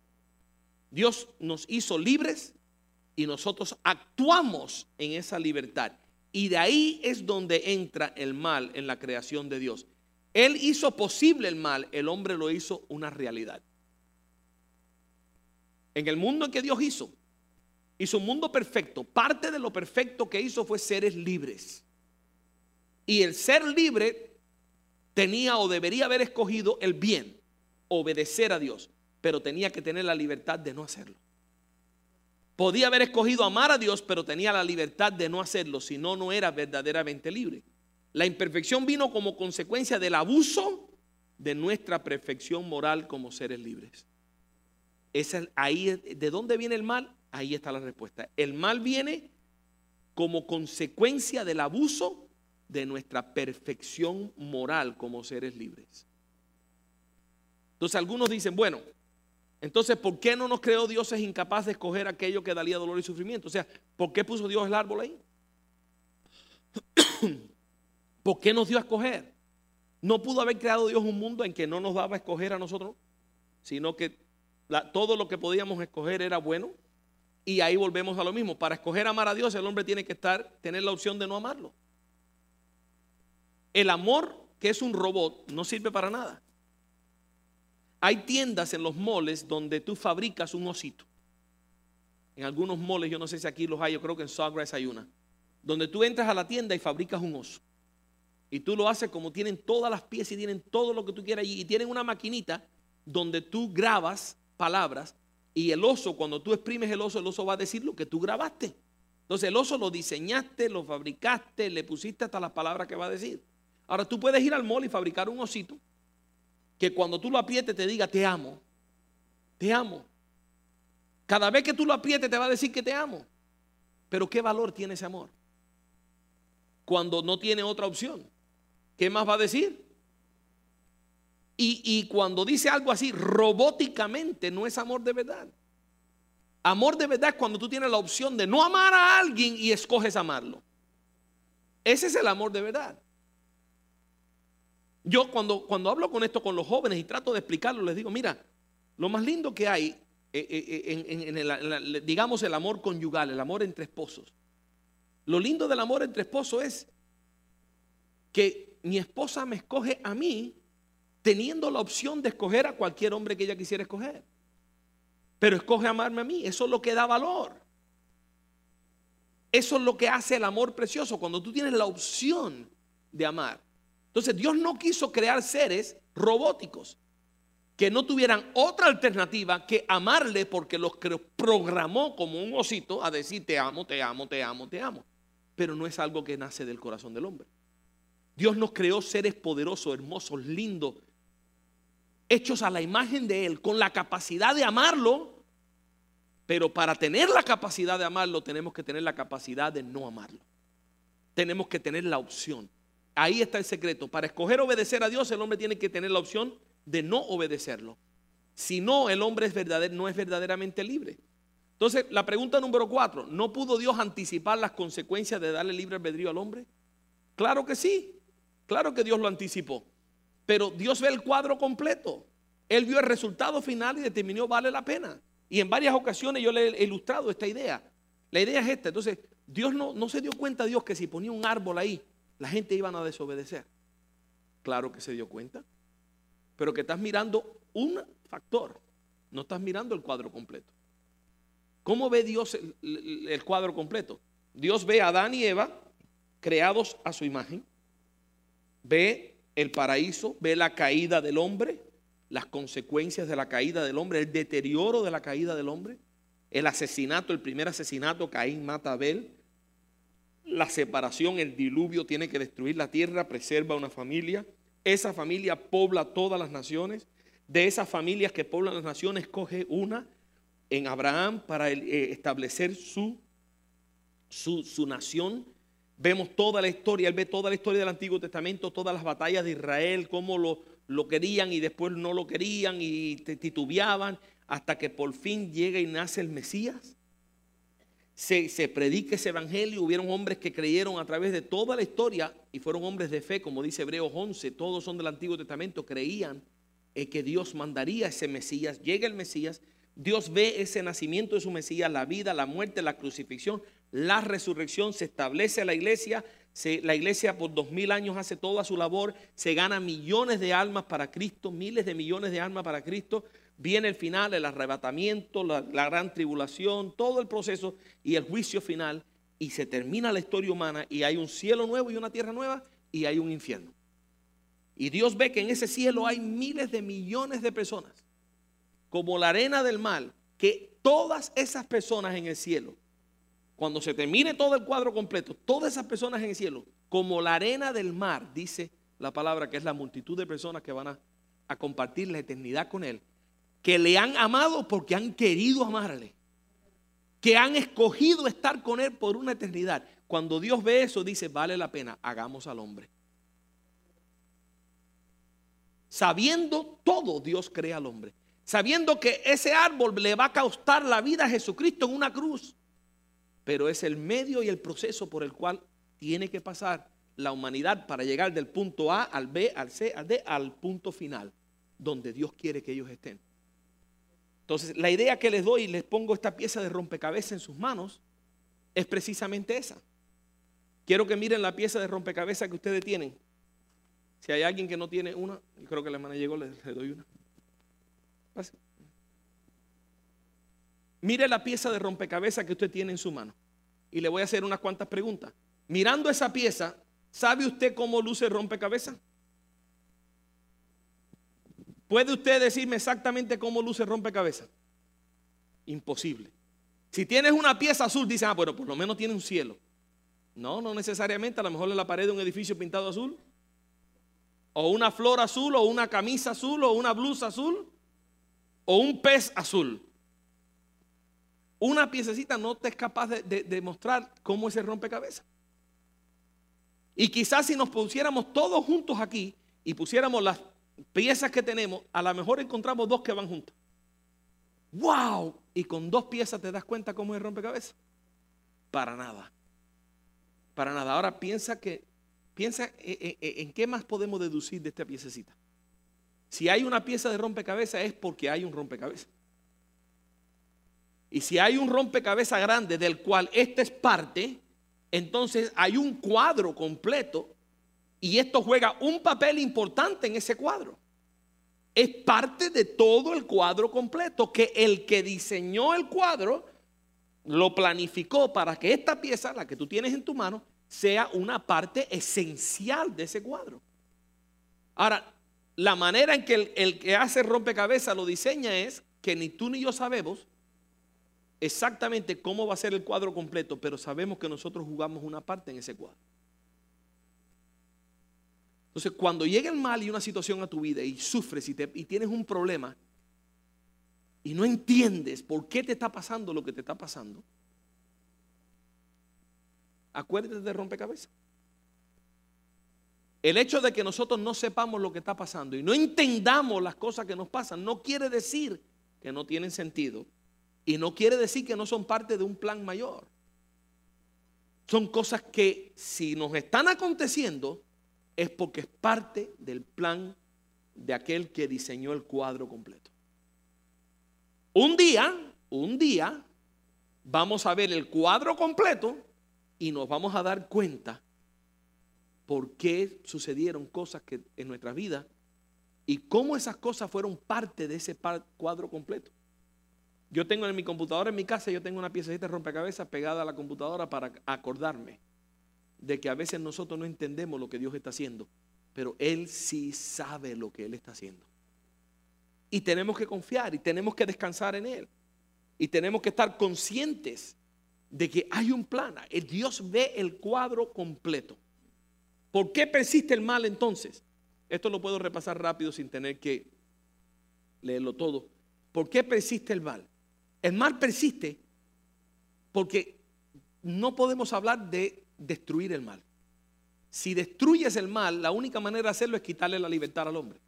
Dios nos hizo libres y nosotros actuamos en esa libertad. Y de ahí es donde entra el mal en la creación de Dios. Él hizo posible el mal, el hombre lo hizo una realidad. En el mundo en que Dios hizo, hizo un mundo perfecto. Parte de lo perfecto que hizo fue seres libres. Y el ser libre tenía o debería haber escogido el bien, obedecer a Dios, pero tenía que tener la libertad de no hacerlo. Podía haber escogido amar a Dios, pero tenía la libertad de no hacerlo, si no, no era verdaderamente libre. La imperfección vino como consecuencia del abuso de nuestra perfección moral como seres libres. Esa, ahí, ¿de dónde viene el mal? Ahí está la respuesta. El mal viene como consecuencia del abuso de nuestra perfección moral como seres libres. Entonces algunos dicen, bueno, entonces ¿por qué no nos creó Dios es incapaz de escoger aquello que daría dolor y sufrimiento? O sea, ¿por qué puso Dios el árbol ahí? ¿Por qué nos dio a escoger? ¿No pudo haber creado Dios un mundo en que no nos daba a escoger a nosotros? Sino que la, todo lo que podíamos escoger era bueno. Y ahí volvemos a lo mismo. Para escoger amar a Dios, el hombre tiene que estar, tener la opción de no amarlo. El amor, que es un robot, no sirve para nada. Hay tiendas en los moles donde tú fabricas un osito. En algunos moles, yo no sé si aquí los hay, yo creo que en Sawgrass hay una, donde tú entras a la tienda y fabricas un oso. Y tú lo haces como tienen todas las piezas y tienen todo lo que tú quieras allí. Y tienen una maquinita donde tú grabas palabras. Y el oso, cuando tú exprimes el oso, el oso va a decir lo que tú grabaste. Entonces el oso lo diseñaste, lo fabricaste, le pusiste hasta las palabras que va a decir. Ahora tú puedes ir al mall y fabricar un osito que cuando tú lo aprietes te diga te amo, te amo. Cada vez que tú lo aprietes te va a decir que te amo. Pero ¿qué valor tiene ese amor? Cuando no tiene otra opción. ¿Qué más va a decir? Y, y cuando dice algo así, robóticamente, no es amor de verdad. Amor de verdad es cuando tú tienes la opción de no amar a alguien y escoges amarlo. Ese es el amor de verdad. Yo cuando, cuando hablo con esto con los jóvenes y trato de explicarlo, les digo, mira, lo más lindo que hay eh, eh, en, en, en, el, en la, digamos el amor conyugal, el amor entre esposos. Lo lindo del amor entre esposos es que mi esposa me escoge a mí teniendo la opción de escoger a cualquier hombre que ella quisiera escoger. Pero escoge amarme a mí. Eso es lo que da valor. Eso es lo que hace el amor precioso, cuando tú tienes la opción de amar. Entonces Dios no quiso crear seres robóticos que no tuvieran otra alternativa que amarle, porque los programó como un osito a decir te amo, te amo, te amo, te amo. Pero no es algo que nace del corazón del hombre. Dios nos creó seres poderosos, hermosos, lindos, hechos a la imagen de Él, con la capacidad de amarlo. Pero para tener la capacidad de amarlo, tenemos que tener la capacidad de no amarlo. Tenemos que tener la opción. Ahí está el secreto. Para escoger obedecer a Dios, el hombre tiene que tener la opción de no obedecerlo. Si no, el hombre es verdadero, no es verdaderamente libre. Entonces, la pregunta número cuatro: ¿no pudo Dios anticipar las consecuencias de darle libre albedrío al hombre? Claro que sí. Claro que Dios lo anticipó. Pero Dios ve el cuadro completo. Él vio el resultado final y determinó vale la pena. Y en varias ocasiones yo le he ilustrado esta idea. La idea es esta. Entonces, Dios no, no se dio cuenta, Dios, que si ponía un árbol ahí, la gente iba a desobedecer. Claro que se dio cuenta. Pero que estás mirando un factor. No estás mirando el cuadro completo. ¿Cómo ve Dios el, el, el cuadro completo? Dios ve a Adán y Eva creados a su imagen. Ve el paraíso, ve la caída del hombre, las consecuencias de la caída del hombre, el deterioro de la caída del hombre, el asesinato, el primer asesinato, Caín mata a Abel, la separación, el diluvio tiene que destruir la tierra, preserva una familia, esa familia pobla todas las naciones, de esas familias que poblan las naciones, coge una en Abraham para eh, establecer su, su, su nación. Vemos toda la historia, él ve toda la historia del Antiguo Testamento, todas las batallas de Israel, cómo lo, lo querían y después no lo querían y titubeaban, hasta que por fin llega y nace el Mesías. Se, se predica ese evangelio. Hubieron hombres que creyeron a través de toda la historia y fueron hombres de fe, como dice Hebreos once, todos son del Antiguo Testamento, creían eh, que Dios mandaría ese Mesías. Llega el Mesías, Dios ve ese nacimiento de su Mesías, la vida, la muerte, la crucifixión, la resurrección, se establece la iglesia, se, la iglesia por dos mil años hace toda su labor, se gana millones de almas para Cristo, miles de millones de almas para Cristo. Viene el final, el arrebatamiento, la, la gran tribulación, todo el proceso y el juicio final, y se termina la historia humana y hay un cielo nuevo y una tierra nueva y hay un infierno. Y Dios ve que en ese cielo hay miles de millones de personas, como la arena del mar, que todas esas personas en el cielo, cuando se termine todo el cuadro completo, todas esas personas en el cielo, como la arena del mar, dice la palabra, que es la multitud de personas que van a, a compartir la eternidad con Él, que le han amado porque han querido amarle, que han escogido estar con Él por una eternidad. Cuando Dios ve eso, dice, vale la pena, hagamos al hombre. Sabiendo todo, Dios crea al hombre. Sabiendo que ese árbol le va a costar la vida a Jesucristo en una cruz. Pero es el medio y el proceso por el cual tiene que pasar la humanidad para llegar del punto A al B, al C, al D, al punto final, donde Dios quiere que ellos estén. Entonces, la idea que les doy y les pongo esta pieza de rompecabezas en sus manos es precisamente esa. Quiero que miren la pieza de rompecabezas que ustedes tienen. Si hay alguien que no tiene una, yo creo que la hermana llegó, le, le doy una. Pase. Mire la pieza de rompecabezas que usted tiene en su mano. Y le voy a hacer unas cuantas preguntas. Mirando esa pieza, ¿sabe usted cómo luce el rompecabezas? ¿Puede usted decirme exactamente cómo luce el rompecabezas? Imposible. Si tienes una pieza azul, dice, ah, bueno, por lo menos tiene un cielo. No, no necesariamente. A lo mejor en la pared de un edificio pintado azul. O una flor azul, o una camisa azul, o una blusa azul, o un pez azul. Una piececita no te es capaz de, de, de mostrar cómo es el rompecabezas. Y quizás si nos pusiéramos todos juntos aquí y pusiéramos las piezas que tenemos, a lo mejor encontramos dos que van juntas. ¡Wow! Y con dos piezas te das cuenta cómo es el rompecabezas. Para nada. Para nada. Ahora piensa que piensa en, en, en qué más podemos deducir de esta piececita. Si hay una pieza de rompecabezas es porque hay un rompecabezas. Y si hay un rompecabezas grande del cual esta es parte, entonces hay un cuadro completo y esto juega un papel importante en ese cuadro. Es parte de todo el cuadro completo, que el que diseñó el cuadro lo planificó para que esta pieza, la que tú tienes en tu mano, sea una parte esencial de ese cuadro. Ahora, la manera en que el, el que hace rompecabezas lo diseña es que ni tú ni yo sabemos exactamente cómo va a ser el cuadro completo, pero sabemos que nosotros jugamos una parte en ese cuadro. Entonces, cuando llega el mal y una situación a tu vida y sufres y, te, y tienes un problema y no entiendes por qué te está pasando lo que te está pasando, acuérdate de rompecabezas. El hecho de que nosotros no sepamos lo que está pasando y no entendamos las cosas que nos pasan no quiere decir que no tienen sentido y no quiere decir que no son parte de un plan mayor. Son cosas que si nos están aconteciendo es porque es parte del plan de aquel que diseñó el cuadro completo. Un día, un día vamos a ver el cuadro completo y nos vamos a dar cuenta por qué sucedieron cosas que en nuestra vida y cómo esas cosas fueron parte de ese cuadro completo. Yo tengo en mi computadora en mi casa, yo tengo una piececita de rompecabezas pegada a la computadora para acordarme de que a veces nosotros no entendemos lo que Dios está haciendo, pero Él sí sabe lo que Él está haciendo. Y tenemos que confiar y tenemos que descansar en Él. Y tenemos que estar conscientes de que hay un plan. Dios ve el cuadro completo. ¿Por qué persiste el mal entonces? Esto lo puedo repasar rápido sin tener que leerlo todo. ¿Por qué persiste el mal? El mal persiste porque no podemos hablar de destruir el mal. Si destruyes el mal, la única manera de hacerlo es quitarle la libertad al hombre.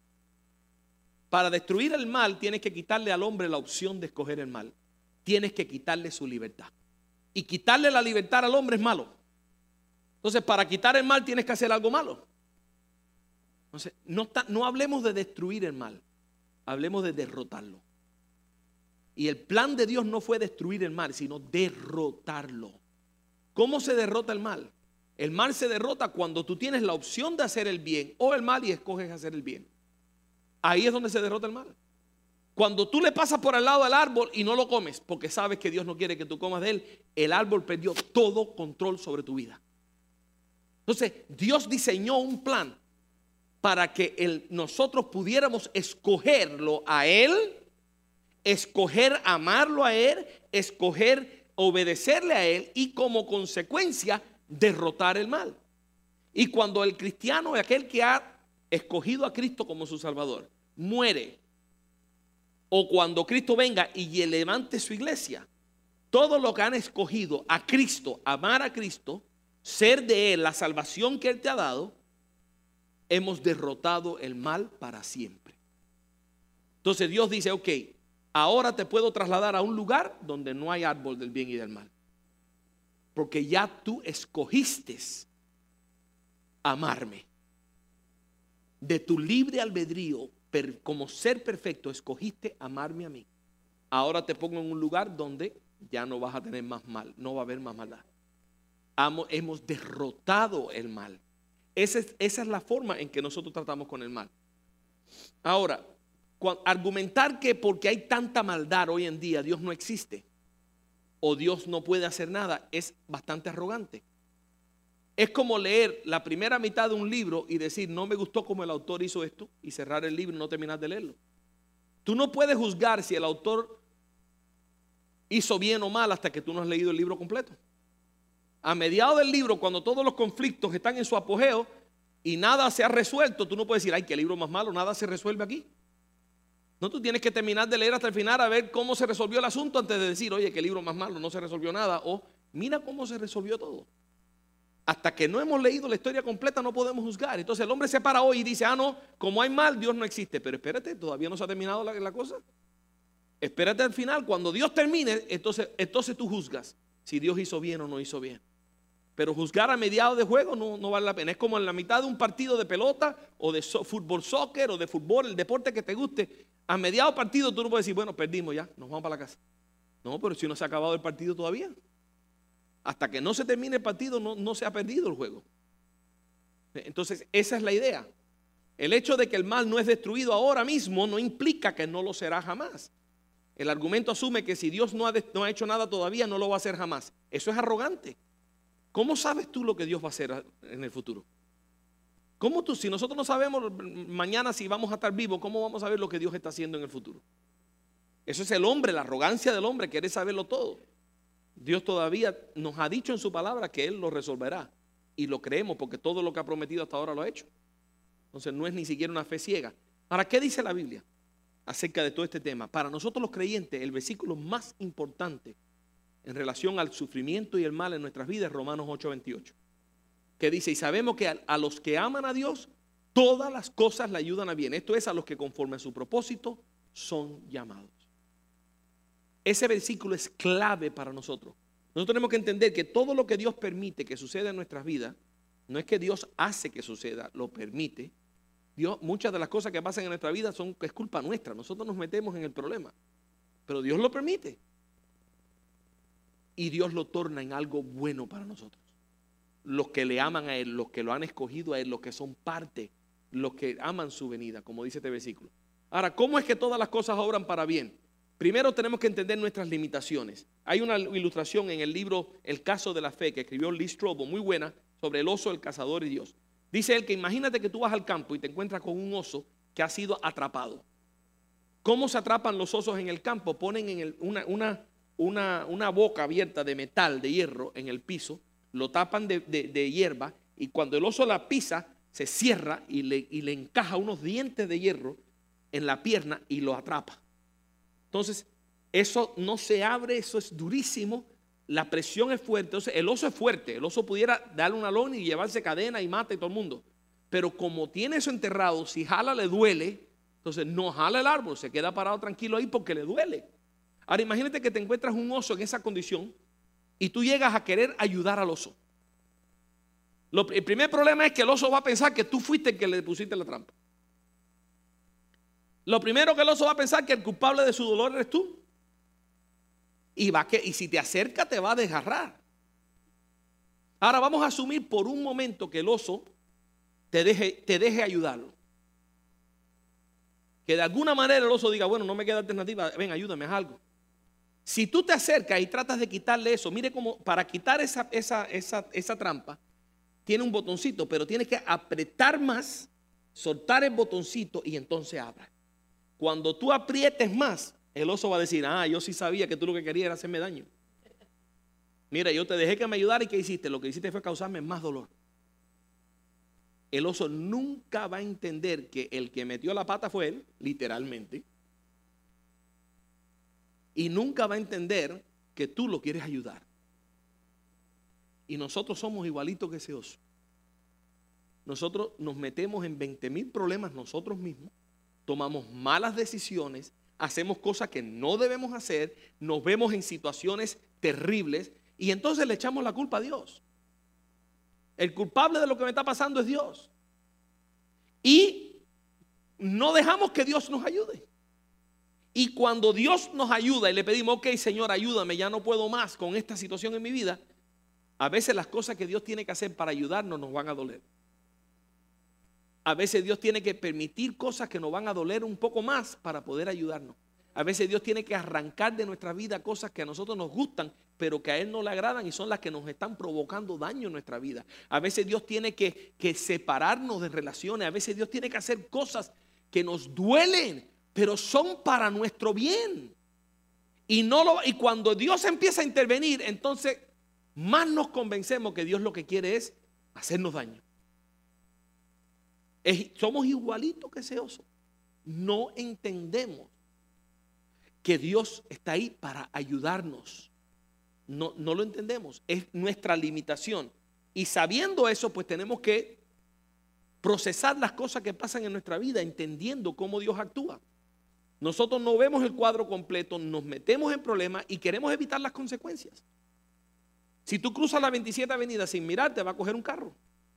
Para destruir el mal tienes que quitarle al hombre la opción de escoger el mal. Tienes que quitarle su libertad. Y quitarle la libertad al hombre es malo. Entonces, para quitar el mal tienes que hacer algo malo. Entonces, no, está, no hablemos de destruir el mal, hablemos de derrotarlo. Y el plan de Dios no fue destruir el mal, sino derrotarlo. ¿Cómo se derrota el mal? El mal se derrota cuando tú tienes la opción de hacer el bien o el mal y escoges hacer el bien. Ahí es donde se derrota el mal. Cuando tú le pasas por al lado del árbol y no lo comes porque sabes que Dios no quiere que tú comas de él, el árbol perdió todo control sobre tu vida. Entonces Dios diseñó un plan para que el, nosotros pudiéramos escogerlo a Él, escoger amarlo a Él, escoger obedecerle a Él y como consecuencia derrotar el mal. Y cuando el cristiano, aquel que ha escogido a Cristo como su Salvador, muere, o cuando Cristo venga y levante su iglesia, todos los que han escogido a Cristo, amar a Cristo, ser de Él, la salvación que Él te ha dado, hemos derrotado el mal para siempre. Entonces Dios dice, ok, ahora te puedo trasladar a un lugar donde no hay árbol del bien y del mal. Porque ya tú escogiste amarme. De tu libre albedrío, como ser perfecto, escogiste amarme a mí. Ahora te pongo en un lugar donde ya no vas a tener más mal, no va a haber más maldad. Hemos derrotado el mal. Esa es, esa es la forma en que nosotros tratamos con el mal. Ahora, argumentar que porque hay tanta maldad hoy en día Dios no existe o Dios no puede hacer nada es bastante arrogante. Es como leer la primera mitad de un libro y decir no me gustó cómo el autor hizo esto y cerrar el libro y no terminar de leerlo. Tú no puedes juzgar si el autor hizo bien o mal hasta que tú no has leído el libro completo. A mediados del libro, cuando todos los conflictos están en su apogeo y nada se ha resuelto, tú no puedes decir, ay, qué libro más malo, nada se resuelve aquí. No, tú tienes que terminar de leer hasta el final a ver cómo se resolvió el asunto antes de decir, oye, qué libro más malo, no se resolvió nada. O mira cómo se resolvió todo. Hasta que no hemos leído la historia completa no podemos juzgar. Entonces el hombre se para hoy y dice, ah, no, como hay mal, Dios no existe. Pero espérate, todavía no se ha terminado la, la cosa. Espérate al final, cuando Dios termine, entonces, entonces tú juzgas si Dios hizo bien o no hizo bien. Pero juzgar a mediados de juego no, no vale la pena. Es como en la mitad de un partido de pelota o de so, fútbol, soccer o de fútbol, el deporte que te guste. A mediados partido tú no puedes decir, bueno, perdimos ya, nos vamos para la casa. No, pero si no se ha acabado el partido todavía. Hasta que no se termine el partido no, no se ha perdido el juego. Entonces esa es la idea. El hecho de que el mal no es destruido ahora mismo no implica que no lo será jamás. El argumento asume que si Dios no ha, no ha hecho nada todavía, no lo va a hacer jamás. Eso es arrogante. ¿Cómo sabes tú lo que Dios va a hacer en el futuro? ¿Cómo tú, si nosotros no sabemos mañana si vamos a estar vivos, cómo vamos a saber lo que Dios está haciendo en el futuro? Eso es el hombre, la arrogancia del hombre, quiere saberlo todo. Dios todavía nos ha dicho en su palabra que Él lo resolverá. Y lo creemos porque todo lo que ha prometido hasta ahora lo ha hecho. Entonces no es ni siquiera una fe ciega. Ahora, ¿qué dice la Biblia acerca de todo este tema? Para nosotros los creyentes, el versículo más importante en relación al sufrimiento y el mal en nuestras vidas es Romanos ocho veintiocho, que dice, y sabemos que a, a los que aman a Dios, todas las cosas le ayudan a bien. Esto es a los que conforme a su propósito son llamados. Ese versículo es clave para nosotros. Nosotros tenemos que entender que todo lo que Dios permite que suceda en nuestras vidas, no es que Dios hace que suceda, lo permite. Dios, muchas de las cosas que pasan en nuestra vida son, es culpa nuestra. Nosotros nos metemos en el problema. Pero Dios lo permite. Y Dios lo torna en algo bueno para nosotros. Los que le aman a Él, los que lo han escogido a Él, los que son parte, los que aman su venida, como dice este versículo. Ahora, ¿cómo es que todas las cosas obran para bien? Primero tenemos que entender nuestras limitaciones. Hay una ilustración en el libro El caso de la fe que escribió Lee Strobel, muy buena, sobre el oso, el cazador y Dios. Dice él que imagínate que tú vas al campo y te encuentras con un oso que ha sido atrapado. ¿Cómo se atrapan los osos en el campo? Ponen en el, una, una, una, una boca abierta de metal, de hierro, en el piso, lo tapan de, de, de hierba y cuando el oso la pisa, se cierra y le, y le encaja unos dientes de hierro en la pierna y lo atrapa. Entonces, eso no se abre, eso es durísimo, la presión es fuerte. Entonces, el oso es fuerte, el oso pudiera darle una lona y llevarse cadena y mata a todo el mundo. Pero como tiene eso enterrado, si jala le duele, entonces no jala el árbol, se queda parado tranquilo ahí porque le duele. Ahora imagínate que te encuentras un oso en esa condición y tú llegas a querer ayudar al oso. Lo, el primer problema es que el oso va a pensar que tú fuiste el que le pusiste la trampa. Lo primero que el oso va a pensar es que el culpable de su dolor eres tú. Y, va que, y si te acerca te va a desgarrar. Ahora vamos a asumir por un momento que el oso te deje, te deje ayudarlo. Que de alguna manera el oso diga, bueno, no me queda alternativa, ven, ayúdame, haz algo. Si tú te acercas y tratas de quitarle eso, mire cómo para quitar esa, esa, esa, esa trampa, tiene un botoncito, pero tienes que apretar más, soltar el botoncito y entonces abra. Cuando tú aprietes más, el oso va a decir, ah, yo sí sabía que tú lo que querías era hacerme daño. Mira, yo te dejé que me ayudara y ¿qué hiciste? Lo que hiciste fue causarme más dolor. El oso nunca va a entender que el que metió la pata fue él, literalmente. Y nunca va a entender que tú lo quieres ayudar. Y nosotros somos igualitos que ese oso. Nosotros nos metemos en veinte mil problemas nosotros mismos. Tomamos malas decisiones, hacemos cosas que no debemos hacer, nos vemos en situaciones terribles y entonces le echamos la culpa a Dios. El culpable de lo que me está pasando es Dios. Y no dejamos que Dios nos ayude. Y cuando Dios nos ayuda y le pedimos, ok, Señor, ayúdame, ya no puedo más con esta situación en mi vida, a veces las cosas que Dios tiene que hacer para ayudarnos nos van a doler. A veces Dios tiene que permitir cosas que nos van a doler un poco más para poder ayudarnos. A veces Dios tiene que arrancar de nuestra vida cosas que a nosotros nos gustan, pero que a Él no le agradan y son las que nos están provocando daño en nuestra vida. A veces Dios tiene que, que separarnos de relaciones. A veces Dios tiene que hacer cosas que nos duelen, pero son para nuestro bien. Y, no lo, y cuando Dios empieza a intervenir, entonces más nos convencemos que Dios lo que quiere es hacernos daño. Es, somos igualitos que ese oso. No entendemos que Dios está ahí para ayudarnos. No, no lo entendemos. Es nuestra limitación. Y sabiendo eso, pues tenemos que procesar las cosas que pasan en nuestra vida, entendiendo cómo Dios actúa. Nosotros no vemos el cuadro completo, nos metemos en problemas y queremos evitar las consecuencias. Si tú cruzas la veintisiete Avenida sin mirar, te va a coger un carro.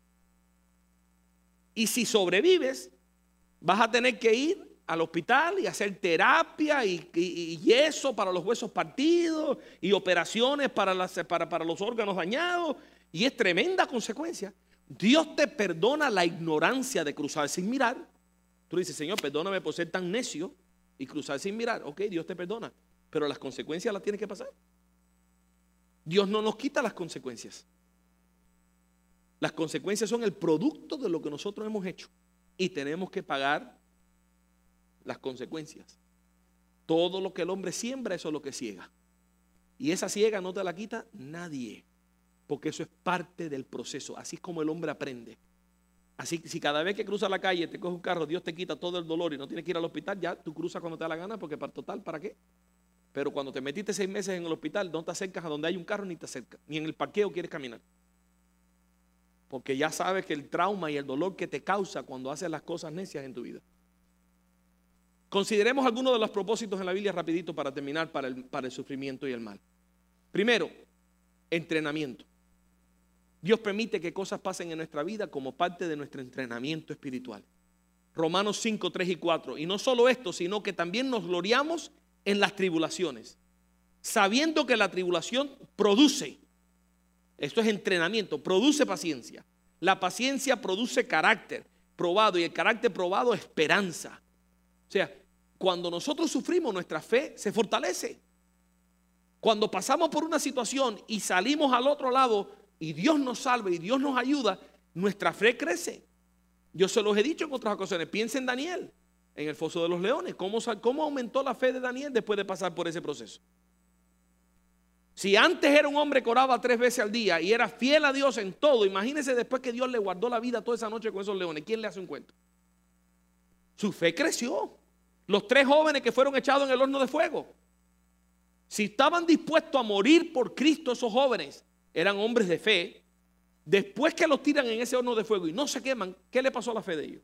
Y si sobrevives, vas a tener que ir al hospital y hacer terapia y, y, y yeso para los huesos partidos y operaciones para, las, para, para los órganos dañados. Y es tremenda consecuencia. Dios te perdona la ignorancia de cruzar sin mirar. Tú le dices, Señor, perdóname por ser tan necio y cruzar sin mirar. Ok, Dios te perdona, pero las consecuencias las tienes que pasar. Dios no nos quita las consecuencias. Las consecuencias son el producto de lo que nosotros hemos hecho y tenemos que pagar las consecuencias. Todo lo que el hombre siembra, eso es lo que ciega. Y esa ciega no te la quita nadie, porque eso es parte del proceso. Así es como el hombre aprende. Así que si cada vez que cruzas la calle te coge un carro, Dios te quita todo el dolor y no tienes que ir al hospital, ya tú cruzas cuando te da la gana, porque para total, ¿para qué? Pero cuando te metiste seis meses en el hospital, no te acercas a donde hay un carro ni te acercas, ni en el parqueo quieres caminar. Porque ya sabes que el trauma y el dolor que te causa cuando haces las cosas necias en tu vida. Consideremos algunos de los propósitos en la Biblia rapidito para terminar para el, para el sufrimiento y el mal. Primero, entrenamiento. Dios permite que cosas pasen en nuestra vida como parte de nuestro entrenamiento espiritual. Romanos cinco, tres y cuatro. Y no solo esto, sino que también nos gloriamos en las tribulaciones, sabiendo que la tribulación produce, esto es entrenamiento, produce paciencia. La paciencia produce carácter probado y el carácter probado esperanza. O sea, cuando nosotros sufrimos, nuestra fe se fortalece. Cuando pasamos por una situación y salimos al otro lado y Dios nos salva y Dios nos ayuda, nuestra fe crece. Yo se los he dicho en otras ocasiones, piensa en Daniel, en el foso de los leones. ¿Cómo, cómo aumentó la fe de Daniel después de pasar por ese proceso? Si antes era un hombre que oraba tres veces al día y era fiel a Dios en todo, imagínense después que Dios le guardó la vida toda esa noche con esos leones. ¿Quién le hace un cuento? Su fe creció. Los tres jóvenes que fueron echados en el horno de fuego, si estaban dispuestos a morir por Cristo, esos jóvenes eran hombres de fe. Después que los tiran en ese horno de fuego y no se queman, ¿qué le pasó a la fe de ellos?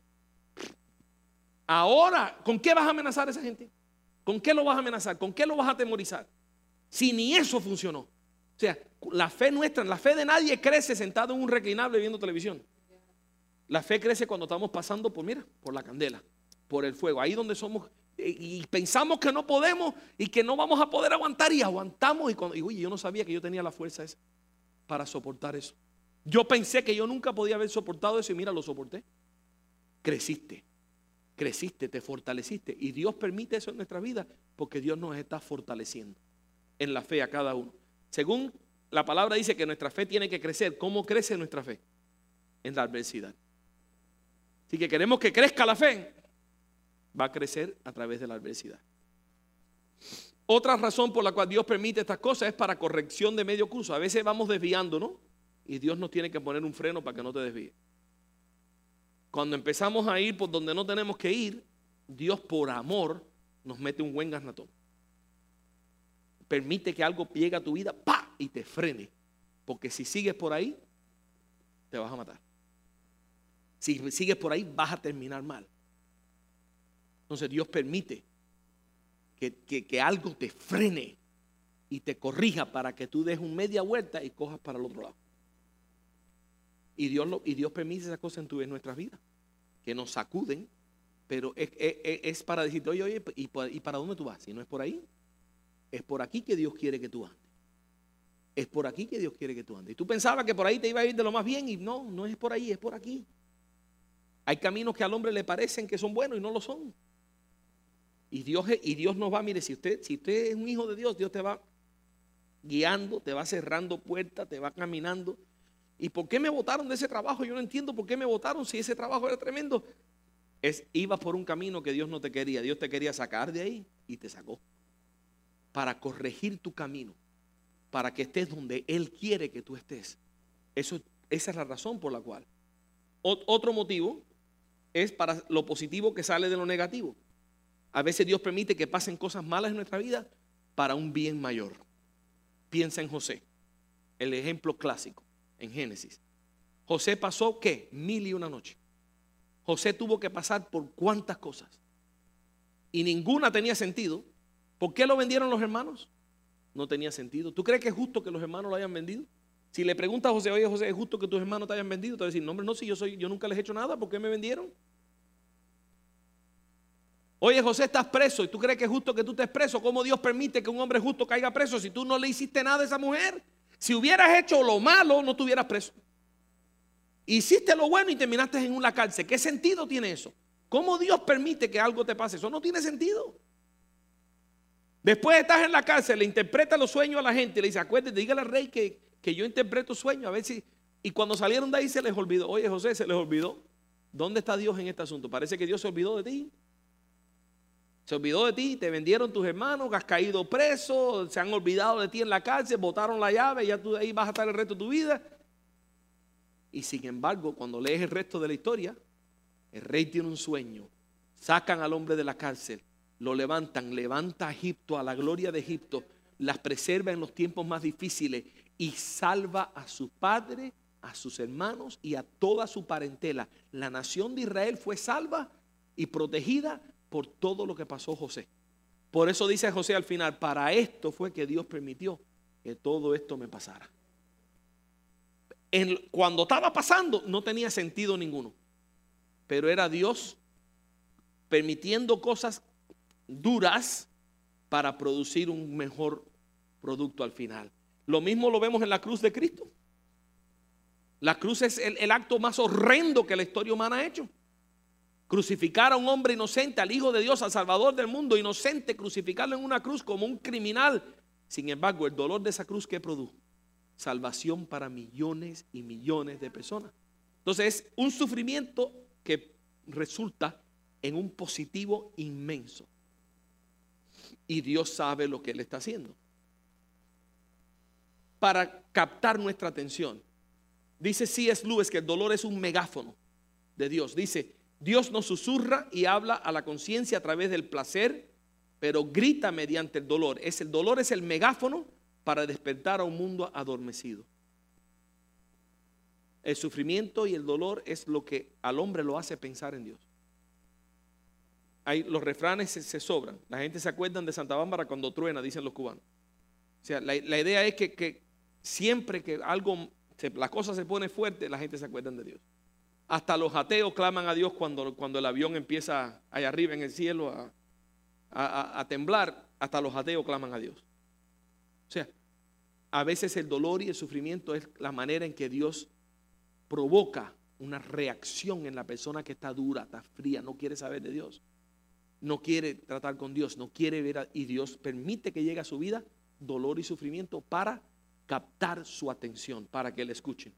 Ahora, ¿con qué vas a amenazar a esa gente? ¿Con qué lo vas a amenazar? ¿Con qué lo vas a atemorizar? Si ni eso funcionó. O sea, la fe nuestra, la fe de nadie crece sentado en un reclinable viendo televisión. La fe crece cuando estamos pasando por, mira, por la candela, por el fuego, ahí donde somos y pensamos que no podemos y que no vamos a poder aguantar y aguantamos y, cuando, y uy, yo no sabía que yo tenía la fuerza esa para soportar eso. Yo pensé que yo nunca podía haber soportado eso y mira, lo soporté. Creciste, creciste, te fortaleciste y Dios permite eso en nuestra vida porque Dios nos está fortaleciendo en la fe a cada uno. Según la palabra dice que nuestra fe tiene que crecer. ¿Cómo crece nuestra fe? En la adversidad. Así que queremos que crezca la fe, va a crecer a través de la adversidad. Otra razón por la cual Dios permite estas cosas es para corrección de medio curso. A veces vamos desviándonos y Dios nos tiene que poner un freno para que no te desvíes. Cuando empezamos a ir por donde no tenemos que ir, Dios por amor nos mete un buen garnatón. Permite que algo llegue a tu vida, ¡pa!, y te frene. Porque si sigues por ahí, te vas a matar. Si sigues por ahí, vas a terminar mal. Entonces Dios permite que, que, que algo te frene y te corrija para que tú des un media vuelta y cojas para el otro lado. Y Dios, lo, y Dios permite esas cosas en, tu, en nuestras vidas, que nos sacuden, pero es, es, es para decirte, oye, oye, ¿y, ¿y para dónde tú vas? Si no es por ahí, es por aquí que Dios quiere que tú andes. Es por aquí que Dios quiere que tú andes. Y tú pensabas que por ahí te iba a ir de lo más bien y no, no es por ahí, es por aquí. Hay caminos que al hombre le parecen que son buenos y no lo son. Y Dios, y Dios nos va, mire, si usted, si usted es un hijo de Dios, Dios te va guiando, te va cerrando puertas, te va caminando. ¿Y por qué me votaron de ese trabajo? Yo no entiendo por qué me votaron si ese trabajo era tremendo. Es, ibas por un camino que Dios no te quería. Dios te quería sacar de ahí y te sacó. Para corregir tu camino. Para que estés donde Él quiere que tú estés. Eso, esa es la razón por la cual. O, otro motivo es para lo positivo que sale de lo negativo. A veces Dios permite que pasen cosas malas en nuestra vida para un bien mayor. Piensa en José, el ejemplo clásico en Génesis. José pasó, ¿qué? Mil y una noche. José tuvo que pasar por cuántas cosas. Y ninguna tenía sentido. ¿Por qué lo vendieron los hermanos? No tenía sentido. ¿Tú crees que es justo que los hermanos lo hayan vendido? Si le preguntas a José, oye José, ¿es justo que tus hermanos te hayan vendido? Te va a decir, no hombre, no, si yo, soy, yo nunca les he hecho nada, ¿por qué me vendieron? Oye José, estás preso y tú crees que es justo que tú estés preso. ¿Cómo Dios permite que un hombre justo caiga preso si tú no le hiciste nada a esa mujer? Si hubieras hecho lo malo, no estuvieras preso. Hiciste lo bueno y terminaste en una cárcel. ¿Qué sentido tiene eso? ¿Cómo Dios permite que algo te pase? Eso no tiene sentido. Después estás en la cárcel, le interpreta los sueños a la gente, le dice, acuérdate, dígale al rey que, que yo interpreto sueños, a ver si... Y cuando salieron de ahí se les olvidó. Oye José, se les olvidó. ¿Dónde está Dios en este asunto? Parece que Dios se olvidó de ti. Se olvidó de ti, te vendieron tus hermanos, has caído preso, se han olvidado de ti en la cárcel, botaron la llave, ya tú ahí vas a estar el resto de tu vida. Y sin embargo, cuando lees el resto de la historia, el rey tiene un sueño, sacan al hombre de la cárcel, lo levantan, levanta a Egipto, a la gloria de Egipto, las preserva en los tiempos más difíciles y salva a su padre, a sus hermanos y a toda su parentela. La nación de Israel fue salva y protegida por todo lo que pasó José. Por eso dice José al final, para esto fue que Dios permitió que todo esto me pasara. En, cuando estaba pasando no tenía sentido ninguno, pero era Dios permitiendo cosas duras para producir un mejor producto al final. Lo mismo lo vemos en la cruz de Cristo. La cruz es el, el acto más horrendo que la historia humana ha hecho. Crucificar a un hombre inocente, al Hijo de Dios, al Salvador del mundo, inocente, crucificarlo en una cruz como un criminal. Sin embargo, el dolor de esa cruz, ¿qué produjo? Salvación para millones y millones de personas. Entonces es un sufrimiento que resulta en un positivo inmenso. Y Dios sabe lo que Él está haciendo. Para captar nuestra atención, dice C S Lewis que el dolor es un megáfono de Dios. Dice, Dios nos susurra y habla a la conciencia a través del placer, pero grita mediante el dolor. Es el dolor es el megáfono para despertar a un mundo adormecido. El sufrimiento y el dolor es lo que al hombre lo hace pensar en Dios. Hay, los refranes se, se sobran. La gente se acuerda de Santa Bárbara cuando truena, dicen los cubanos. O sea, la, la idea es que, que siempre que algo, se, la cosa se pone fuerte, la gente se acuerda de Dios. Hasta los ateos claman a Dios cuando, cuando el avión empieza allá arriba en el cielo a, a, a temblar. Hasta los ateos claman a Dios. O sea, a veces el dolor y el sufrimiento es la manera en que Dios provoca una reacción en la persona que está dura, está fría, no quiere saber de Dios, no quiere tratar con Dios, no quiere ver a, y Dios permite que llegue a su vida dolor y sufrimiento para captar su atención, para que le escuchen.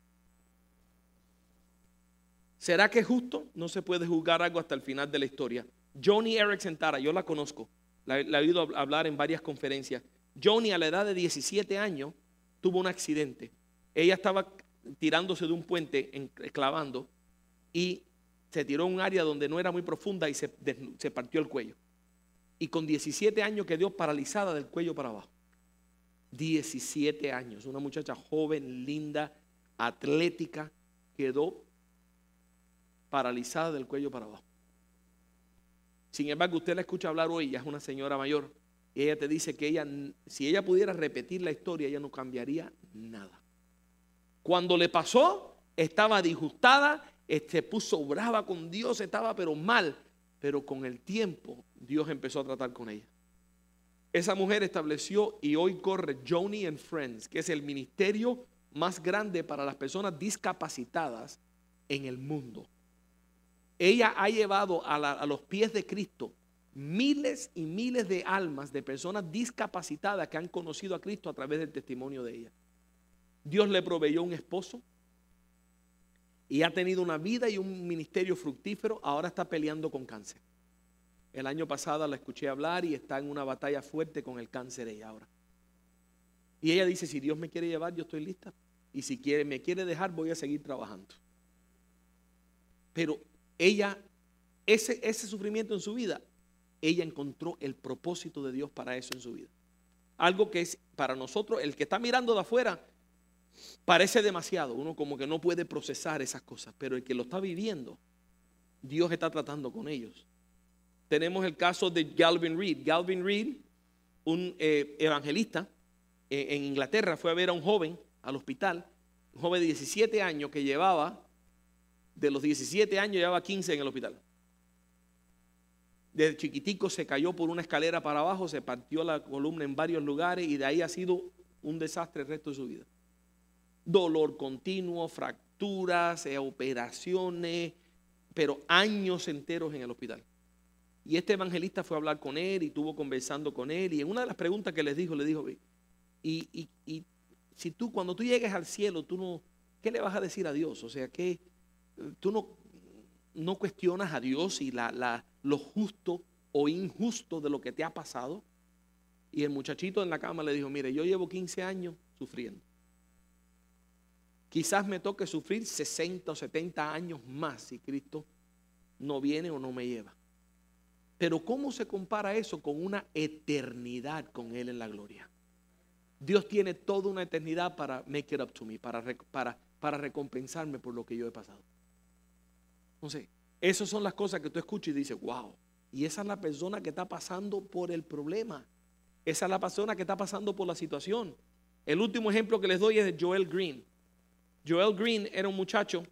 ¿Será que es justo? No se puede juzgar algo hasta el final de la historia. Joni Eareckson Tada, yo la conozco, la, la he oído hablar en varias conferencias. Joni a la edad de diecisiete años tuvo un accidente. Ella estaba tirándose de un puente, en, clavando, y se tiró en un área donde no era muy profunda y se, se partió el cuello. Y con diecisiete años quedó paralizada del cuello para abajo. diecisiete años, una muchacha joven, linda, atlética, quedó paralizada del cuello para abajo. Sin embargo, usted la escucha hablar hoy, ella es una señora mayor, y ella te dice que ella, si ella pudiera repetir la historia, ella no cambiaría nada. Cuando le pasó, estaba disgustada, se puso brava con Dios, estaba pero mal, pero con el tiempo Dios empezó a tratar con ella. Esa mujer estableció y hoy corre Joni and Friends, que es el ministerio más grande para las personas discapacitadas en el mundo. Ella ha llevado a, la, a los pies de Cristo miles y miles de almas de personas discapacitadas que han conocido a Cristo a través del testimonio de ella. Dios le proveyó un esposo y ha tenido una vida y un ministerio fructífero. Ahora está peleando con cáncer. El año pasado la escuché hablar y está en una batalla fuerte con el cáncer ella ahora. Y ella dice, si Dios me quiere llevar, yo estoy lista. Y si quiere, me quiere dejar, voy a seguir trabajando. Pero ella, ese, ese sufrimiento en su vida, ella encontró el propósito de Dios para eso en su vida. Algo que es para nosotros, el que está mirando de afuera, parece demasiado. Uno como que no puede procesar esas cosas. Pero el que lo está viviendo, Dios está tratando con ellos. Tenemos el caso de Galvin Reed. Galvin Reed, un eh, evangelista eh, en Inglaterra, fue a ver a un joven al hospital. Un joven de diecisiete años que llevaba, de los diecisiete años llevaba quince en el hospital. Desde chiquitico se cayó por una escalera para abajo, se partió la columna en varios lugares y de ahí ha sido un desastre el resto de su vida. Dolor continuo, fracturas, eh, operaciones, pero años enteros en el hospital. Y este evangelista fue a hablar con él y estuvo conversando con él. Y en una de las preguntas que les dijo, le dijo, y, y, y si tú, cuando tú llegues al cielo, tú no, ¿qué le vas a decir a Dios? O sea, que tú no, no cuestionas a Dios y la, la, lo justo o injusto de lo que te ha pasado. Y el muchachito en la cama le dijo, mire, yo llevo quince años sufriendo. Quizás me toque sufrir sesenta o setenta años más si Cristo no viene o no me lleva. Pero ¿cómo se compara eso con una eternidad con Él en la gloria? Dios tiene toda una eternidad para make it up to me, para, para, para recompensarme por lo que yo he pasado. Entonces, esas son las cosas que tú escuchas y dices, wow. Y esa es la persona que está pasando por el problema. Esa es la persona que está pasando por la situación. El último ejemplo que les doy es de Joel Green. Joel Green era un muchacho,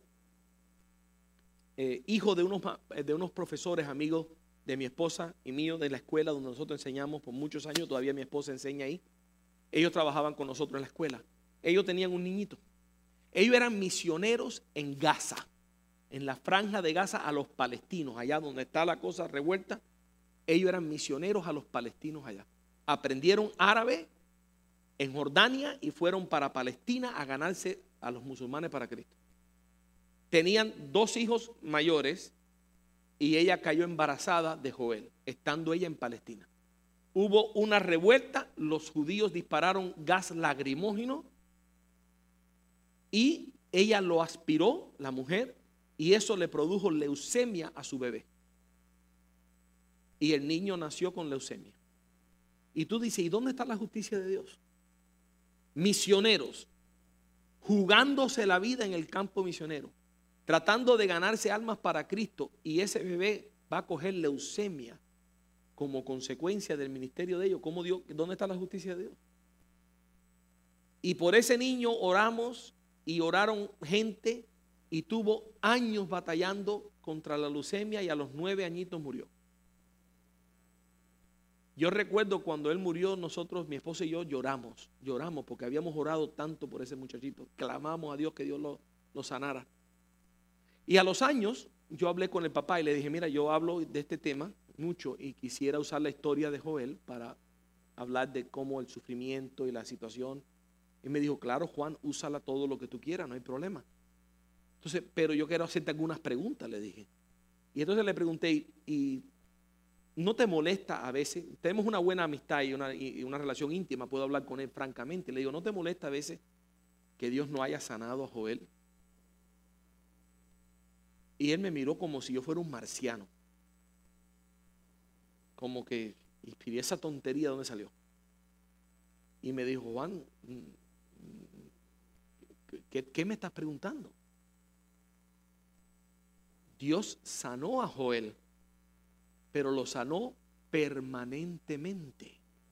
eh, hijo de unos, de unos profesores amigos de mi esposa y mío de la escuela donde nosotros enseñamos por muchos años. Todavía mi esposa enseña ahí. Ellos trabajaban con nosotros en la escuela. Ellos tenían un niñito. Ellos eran misioneros en Gaza, en la franja de Gaza a los palestinos, allá donde está la cosa revuelta. Ellos eran misioneros a los palestinos allá. Aprendieron árabe en Jordania y fueron para Palestina a ganarse a los musulmanes para Cristo. Tenían dos hijos mayores y ella cayó embarazada de Joel, estando ella en Palestina. Hubo una revuelta, los judíos dispararon gas lacrimógeno y ella lo aspiró, la mujer, y eso le produjo leucemia a su bebé. Y el niño nació con leucemia. Y tú dices, ¿y dónde está la justicia de Dios? Misioneros, jugándose la vida en el campo misionero, tratando de ganarse almas para Cristo, y ese bebé va a coger leucemia como consecuencia del ministerio de ellos. ¿Cómo Dios, dónde está la justicia de Dios? Y por ese niño oramos y oraron gente y tuvo años batallando contra la leucemia y a los nueve añitos murió. Yo recuerdo cuando él murió, nosotros, mi esposa y yo, lloramos, lloramos porque habíamos orado tanto por ese muchachito. Clamamos a Dios que Dios lo, lo sanara. Y a los años, yo hablé con el papá y le dije, mira, yo hablo de este tema mucho y quisiera usar la historia de Joel para hablar de cómo el sufrimiento y la situación. Y me dijo, claro, Juan, úsala todo lo que tú quieras, no hay problema. Entonces, pero yo quiero hacerte algunas preguntas, le dije. Y entonces le pregunté, ¿y no te molesta a veces? Tenemos una buena amistad y una, y una relación íntima, puedo hablar con él francamente. Le digo, ¿no te molesta a veces que Dios no haya sanado a Joel? Y él me miró como si yo fuera un marciano. Como que, ¿y esa tontería dónde salió? Y me dijo, Juan, ¿qué, qué me estás preguntando? Dios sanó a Joel, pero lo sanó permanentemente.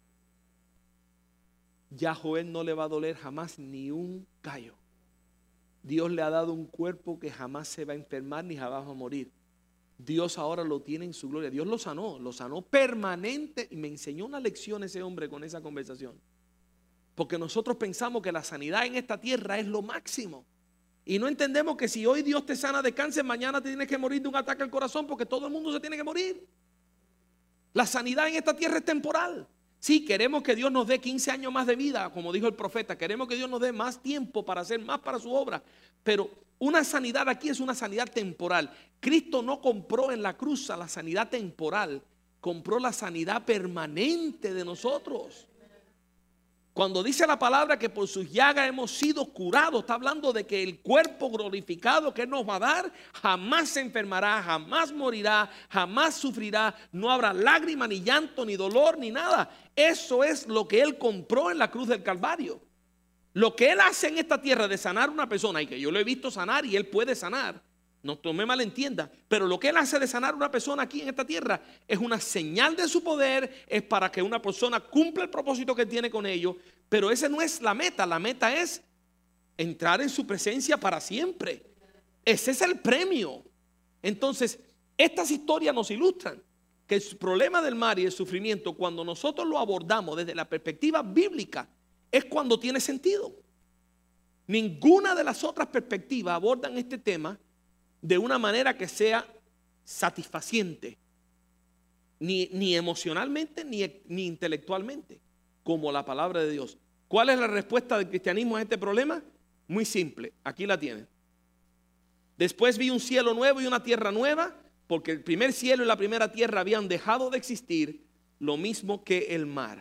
Ya a Joel no le va a doler jamás ni un callo. Dios le ha dado un cuerpo que jamás se va a enfermar ni jamás va a morir. Dios ahora lo tiene en su gloria. Dios lo sanó, lo sanó permanente. Y me enseñó una lección ese hombre con esa conversación. Porque nosotros pensamos que la sanidad en esta tierra es lo máximo. Y no entendemos que si hoy Dios te sana de cáncer, mañana te tienes que morir de un ataque al corazón, porque todo el mundo se tiene que morir. La sanidad en esta tierra es temporal. Sí, queremos que Dios nos dé quince años más de vida, como dijo el profeta. Queremos que Dios nos dé más tiempo para hacer más para su obra. Pero una sanidad aquí es una sanidad temporal. Cristo no compró en la cruz a la sanidad temporal, compró la sanidad permanente de nosotros. Cuando dice la palabra que por sus llagas hemos sido curados, está hablando de que el cuerpo glorificado que Él nos va a dar jamás se enfermará, jamás morirá, jamás sufrirá. No habrá lágrima, ni llanto, ni dolor, ni nada. Eso es lo que Él compró en la cruz del Calvario. Lo que Él hace en esta tierra de sanar a una persona, y que yo lo he visto sanar y Él puede sanar, no me malentienda, pero lo que Él hace de sanar a una persona aquí en esta tierra es una señal de su poder, es para que una persona cumpla el propósito que tiene con ellos, pero esa no es la meta. La meta es entrar en su presencia para siempre. Ese es el premio. Entonces, estas historias nos ilustran que el problema del mar y el sufrimiento, cuando nosotros lo abordamos desde la perspectiva bíblica, es cuando tiene sentido. Ninguna de las otras perspectivas abordan este tema de una manera que sea satisfaciente, ni, ni emocionalmente ni, ni intelectualmente, como la palabra de Dios. ¿Cuál es la respuesta del cristianismo a este problema? Muy simple, aquí la tienen. Después vi un cielo nuevo y una tierra nueva, porque el primer cielo y la primera tierra habían dejado de existir, lo mismo que el mar.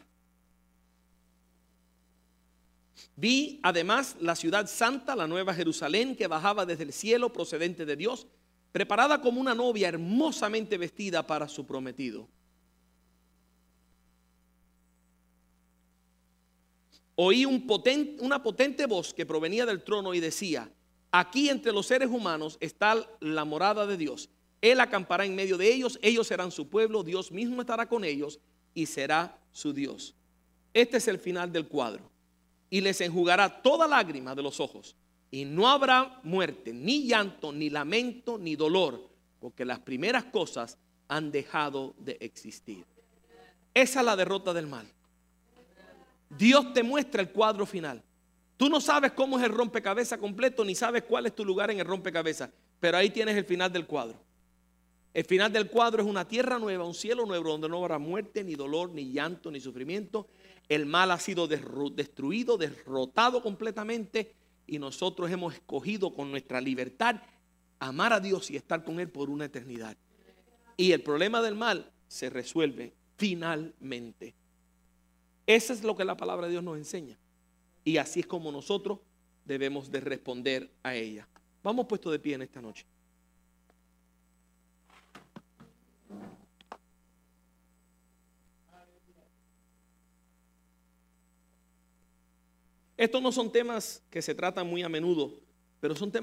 Vi además la ciudad santa, la nueva Jerusalén, que bajaba desde el cielo procedente de Dios, preparada como una novia hermosamente vestida para su prometido. Oí un potente, una potente voz que provenía del trono y decía: aquí entre los seres humanos está la morada de Dios. Él acampará en medio de ellos, ellos serán su pueblo, Dios mismo estará con ellos y será su Dios. Este es el final del cuadro. Y les enjugará toda lágrima de los ojos. Y no habrá muerte, ni llanto, ni lamento, ni dolor, porque las primeras cosas han dejado de existir. Esa es la derrota del mal. Dios te muestra el cuadro final. Tú no sabes cómo es el rompecabezas completo, ni sabes cuál es tu lugar en el rompecabezas, pero ahí tienes el final del cuadro. El final del cuadro es una tierra nueva, un cielo nuevo, donde no habrá muerte, ni dolor, ni llanto, ni sufrimiento. El mal ha sido destruido, derrotado completamente, y nosotros hemos escogido con nuestra libertad amar a Dios y estar con Él por una eternidad. Y el problema del mal se resuelve finalmente. Eso es lo que la palabra de Dios nos enseña. Y así es como nosotros debemos de responder a ella. Vamos puestos de pie en esta noche. Estos no son temas que se tratan muy a menudo, pero son temas